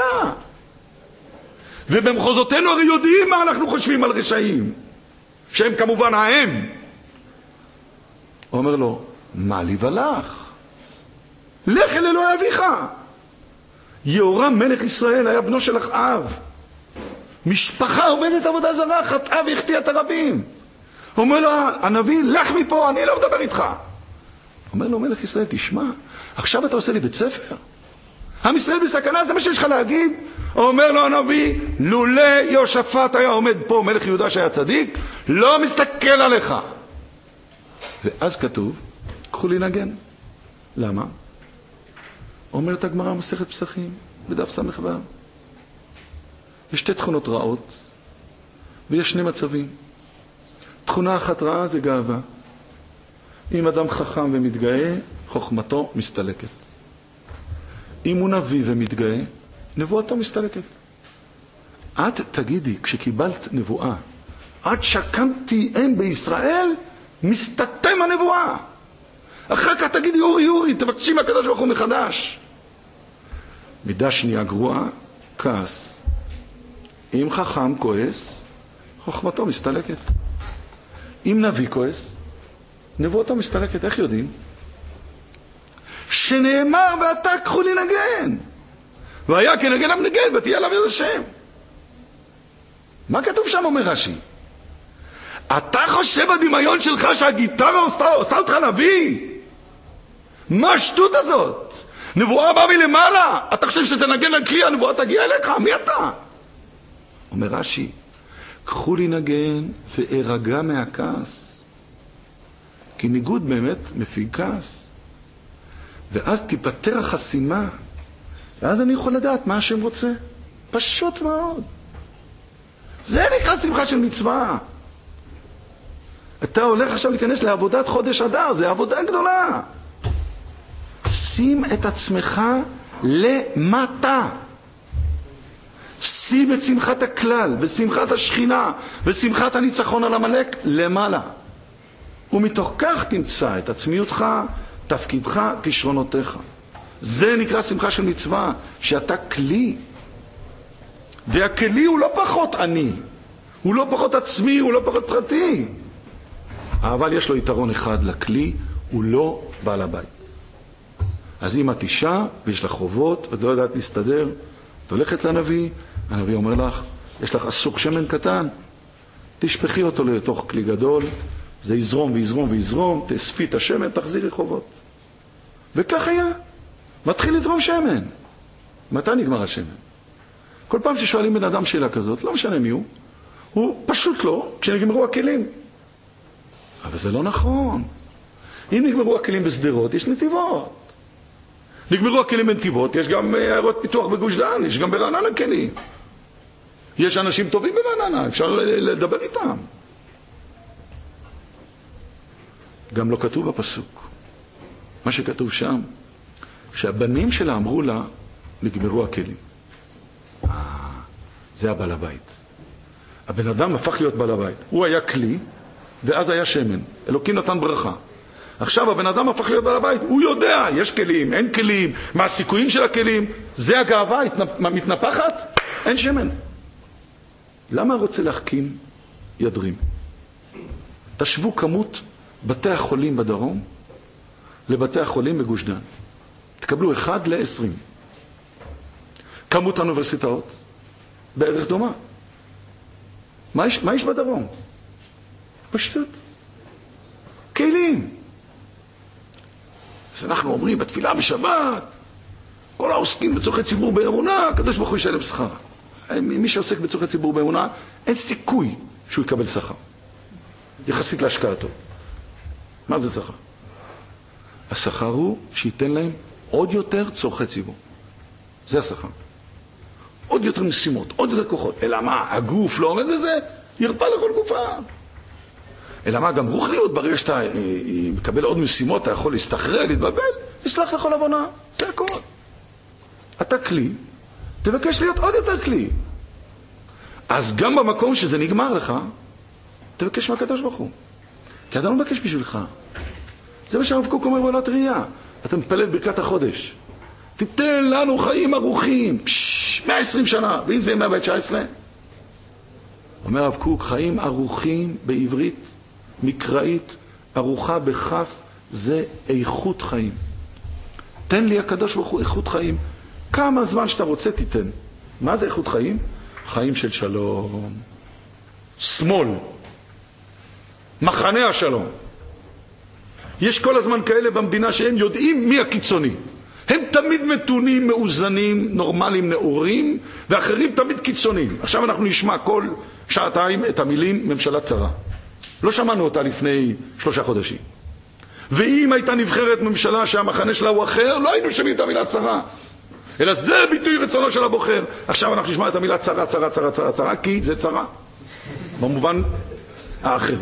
ובמחוזותינו הרי יודעים מה אנחנו חושבים על רשעים, שהם כמובן ההם. הוא אומר לו, מה לי ולך? לך אל אלוהי אביך. יהורם מלך ישראל היה בנו של אחאב. משפחה עובדת עבודה זרה, חטאה והחטיאה את הרבים. אומר לו הנביא, לך מפה, אני לא מדבר איתך. אומר לו מלך ישראל, תשמע, עכשיו אתה עושה לי בית ספר? עם ישראל בסכנה, זה מה שיש לך להגיד? אומר לו הנביא, לולא יהושפט היה עומד פה, מלך יהודה שהיה צדיק, לא מסתכל עליך. ואז כתוב, קחו לי נגן. למה? אומרת הגמרא מסכת פסחים, בדף ס"ו. יש 2 תכונות רעות, ויש 2 מצבים. תכונה אחת רעה זה גאווה. אם אדם חכם ומתגאה, חוכמתו מסתלקת. אם הוא נביא ומתגאה, נבואתו מסתלקת. את תגידי, כשקיבלת נבואה, עד שקמתי אם בישראל, מסתתם הנבואה. אחר כך תגידי, אורי, תבקשי מהקדוש ברוך הוא מחדש. מידה שנייה גרועה, כעס. אם חכם כועס, חוכמתו מסתלקת. אם נביא כועס, נבואתו מסתלקת. איך יודעים? שנאמר ואתה קחו לי נגן. והיה כנגן המנגן ותהיה עליו יד השם. מה כתוב שם, אומר רש"י? אתה חושב בדמיון שלך שהגיטרה עושה אותך נביא? מה השטות הזאת? נבואה באה מלמעלה. אתה חושב שתנגן על קריאה, הנבואה תגיע אליך? מי אתה? אומר רש"י, קחו לי נגן וארגע מהכעס. כי ניגוד באמת מפיג כעס. ואז תיפטר החסימה. ואז אני יכול לדעת מה השם רוצה. פשוט מאוד. זה נקרא שמחה של מצווה. אתה הולך עכשיו להיכנס לעבודת חודש אדר, זה עבודה גדולה. שים את עצמך למטה. שים את שמחת הכלל, ושמחת השכינה, ושמחת הניצחון על המלאק למעלה. ומתוך כך תמצא את עצמיותך, תפקידך, כישרונותיך. זה נקרא שמחה של מצווה, שאתה כלי. והכלי הוא לא פחות אני, הוא לא פחות עצמי, הוא לא פחות פרטי. אבל יש לו יתרון אחד לכלי, הוא לא בעל הבית. אז אם את אישה ויש לך חובות ואת לא יודעת להסתדר, את הולכת לנביא, הנביא אומר לך, יש לך אסוק שמן קטן, תשפחי אותו לתוך כלי גדול, זה יזרום ויזרום ויזרום, תאספי את השמן, תחזירי חובות. וכך היה, מתחיל לזרום שמן. מתי נגמר השמן? כל פעם ששואלים בן אדם שאלה כזאת, לא משנה מי הוא פשוט לא, כשנגמרו הכלים. אבל זה לא נכון. אם נגמרו הכלים בסדרות, יש נתיבות. נגמרו הכלים בנתיבות, יש גם עיירות פיתוח בגוש דן, יש גם ברעננה כלים. יש אנשים טובים ברעננה, אפשר לדבר איתם. גם לא כתוב בפסוק. מה שכתוב שם, שהבנים שלה אמרו לה, נגמרו הכלים. זה הבעל הבית. הבן אדם הפך להיות בעל הבית. הוא היה כלי, ואז היה שמן. אלוקים נתן ברכה. עכשיו הבן אדם הפך להיות בעל הבית. הוא יודע, יש כלים, אין כלים, מה הסיכויים של הכלים. זה הגאווה, מתנפחת, אין שמן. למה רוצה להחכים ידרים? תשוו כמות בתי החולים בדרום לבתי החולים בגוש דן. תקבלו 1 ל-20. כמות האוניברסיטאות בערך דומה. מה יש בדרום? פשטות. כלים. אז אנחנו אומרים בתפילה בשבת, כל העוסקים בצורכי ציבור באמונה, הקדוש ברוך הוא ישלם שכר. מי שעוסק בצורכי ציבור באמונה, אין סיכוי שהוא יקבל שכר. יחסית להשקעתו. מה זה שכר? השכר הוא שייתן להם עוד יותר צורכי ציבור. זה השכר. עוד יותר משימות, עוד יותר כוחות. אלא מה? הגוף לא עומד בזה? ירפא לכל גופה. אלא מה? גם רוחניות, ברגע שאתה מקבל עוד משימות, אתה יכול להסתחרר, להתבלבל, יסלח לכל עוונה. זה הכל. אתה כלי, תבקש להיות עוד יותר כלי. אז גם במקום שזה נגמר לך, תבקש מהקדוש ברוך הוא. כי אתה לא מבקש בשבילך. זה מה שהרב קוק אומר בעולת ראייה. אתה מפלל ברכת החודש. תיתן לנו חיים ארוכים. 120 שנה. ואם זה 119? אומר הרב קוק, חיים ארוכים בעברית, מקראית, ארוכה בכף, זה איכות חיים. תן לי הקדוש ברוך הוא איכות חיים. כמה זמן שאתה רוצה תיתן. מה זה איכות חיים? חיים של שלום. שמאל. מחנה השלום. יש כל הזמן כאלה במדינה שהם יודעים מי הקיצוני. הם תמיד מתונים, מאוזנים, נורמליים, נאורים, ואחרים תמיד קיצוניים. עכשיו אנחנו נשמע כל שעתיים את המילים ממשלה צרה. לא שמענו אותה לפני 3 חודשים. ואם הייתה נבחרת ממשלה שהמחנה שלה הוא אחר, לא היינו שומעים את המילה צרה. אלא זה ביטוי רצונו של הבוחר. עכשיו אנחנו נשמע את המילה צרה, צרה, צרה, צרה, צרה, כי זה צרה. במובן האחר.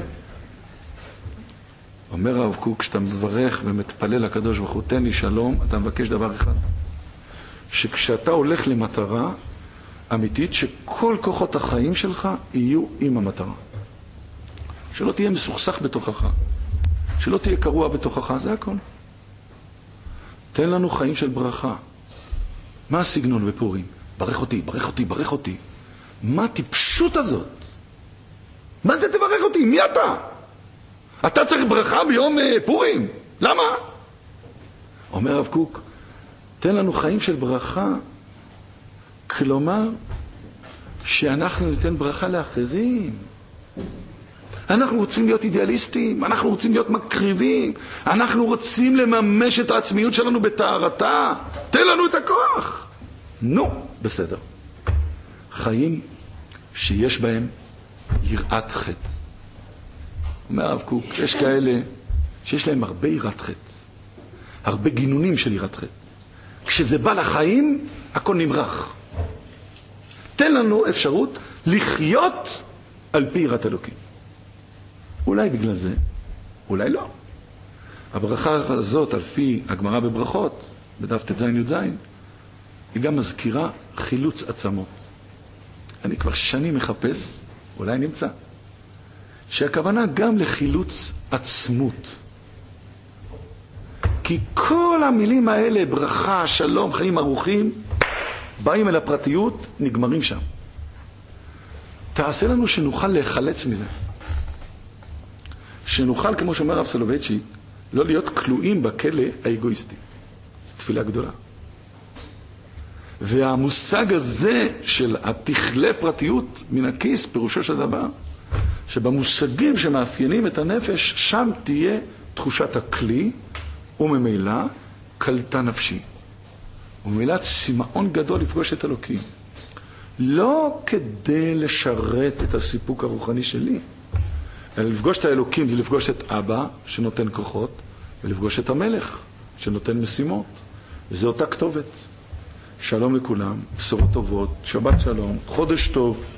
אומר הרב קוק, כשאתה מברך ומתפלל לקדוש ברוך הוא, תן לי שלום, אתה מבקש דבר אחד. שכשאתה הולך למטרה אמיתית, שכל כוחות החיים שלך יהיו עם המטרה. שלא תהיה מסוכסך בתוכך. שלא תהיה קרוע בתוכך, זה הכל. תן לנו חיים של ברכה. מה הסגנון בפורים? ברך אותי, ברך אותי, ברך אותי. מה הטיפשות הזאת? מה זה תברך אותי? מי אתה? אתה צריך ברכה ביום פורים. למה? אומר הרב קוק, תן לנו חיים של ברכה, כלומר, שאנחנו ניתן ברכה לאחרים. אנחנו רוצים להיות אידיאליסטים, אנחנו רוצים להיות מקריבים, אנחנו רוצים לממש את העצמיות שלנו בתארתה. תן לנו את הכוח. נו, בסדר. חיים שיש בהם יראת חטא. אומר הרב קוק, יש כאלה שיש להם הרבה יראת חטא, הרבה גינונים של יראת חטא. כשזה בא לחיים, הכל נמרח. תן לנו אפשרות לחיות על פי יראת אלוקים. אולי בגלל זה, אולי לא. הברכה הזאת, על פי הגמרא בברכות, בדף ט"ז י"ז, היא גם מזכירה חילוץ עצמות. אני כבר שנים מחפש, אולי נמצא, שהכוונה גם לחילוץ עצמות. כי כל המילים האלה, ברכה, שלום, חיים ארוכים, באים אל הפרטיות, נגמרים שם. תעשה לנו שנוכל להיחלץ מזה. שנוכל, כמו שאומר הרב סולובייצ'יק, לא להיות כלואים בכלא האגואיסטי. זו תפילה גדולה. והמושג הזה של התכלה פרטיות מן הכיס, פירושו של דבר, שבמושגים שמאפיינים את הנפש, שם תהיה תחושת הכלי, וממילא קלטה נפשי. וממילא סימאון גדול לפגוש את אלוקים. לא כדי לשרת את הסיפוק הרוחני שלי, אלא לפגוש את האלוקים זה לפגוש את אבא שנותן כוחות, ולפגוש את המלך שנותן משימות. וזו אותה כתובת. שלום לכולם, בשורות טובות, שבת שלום, חודש טוב.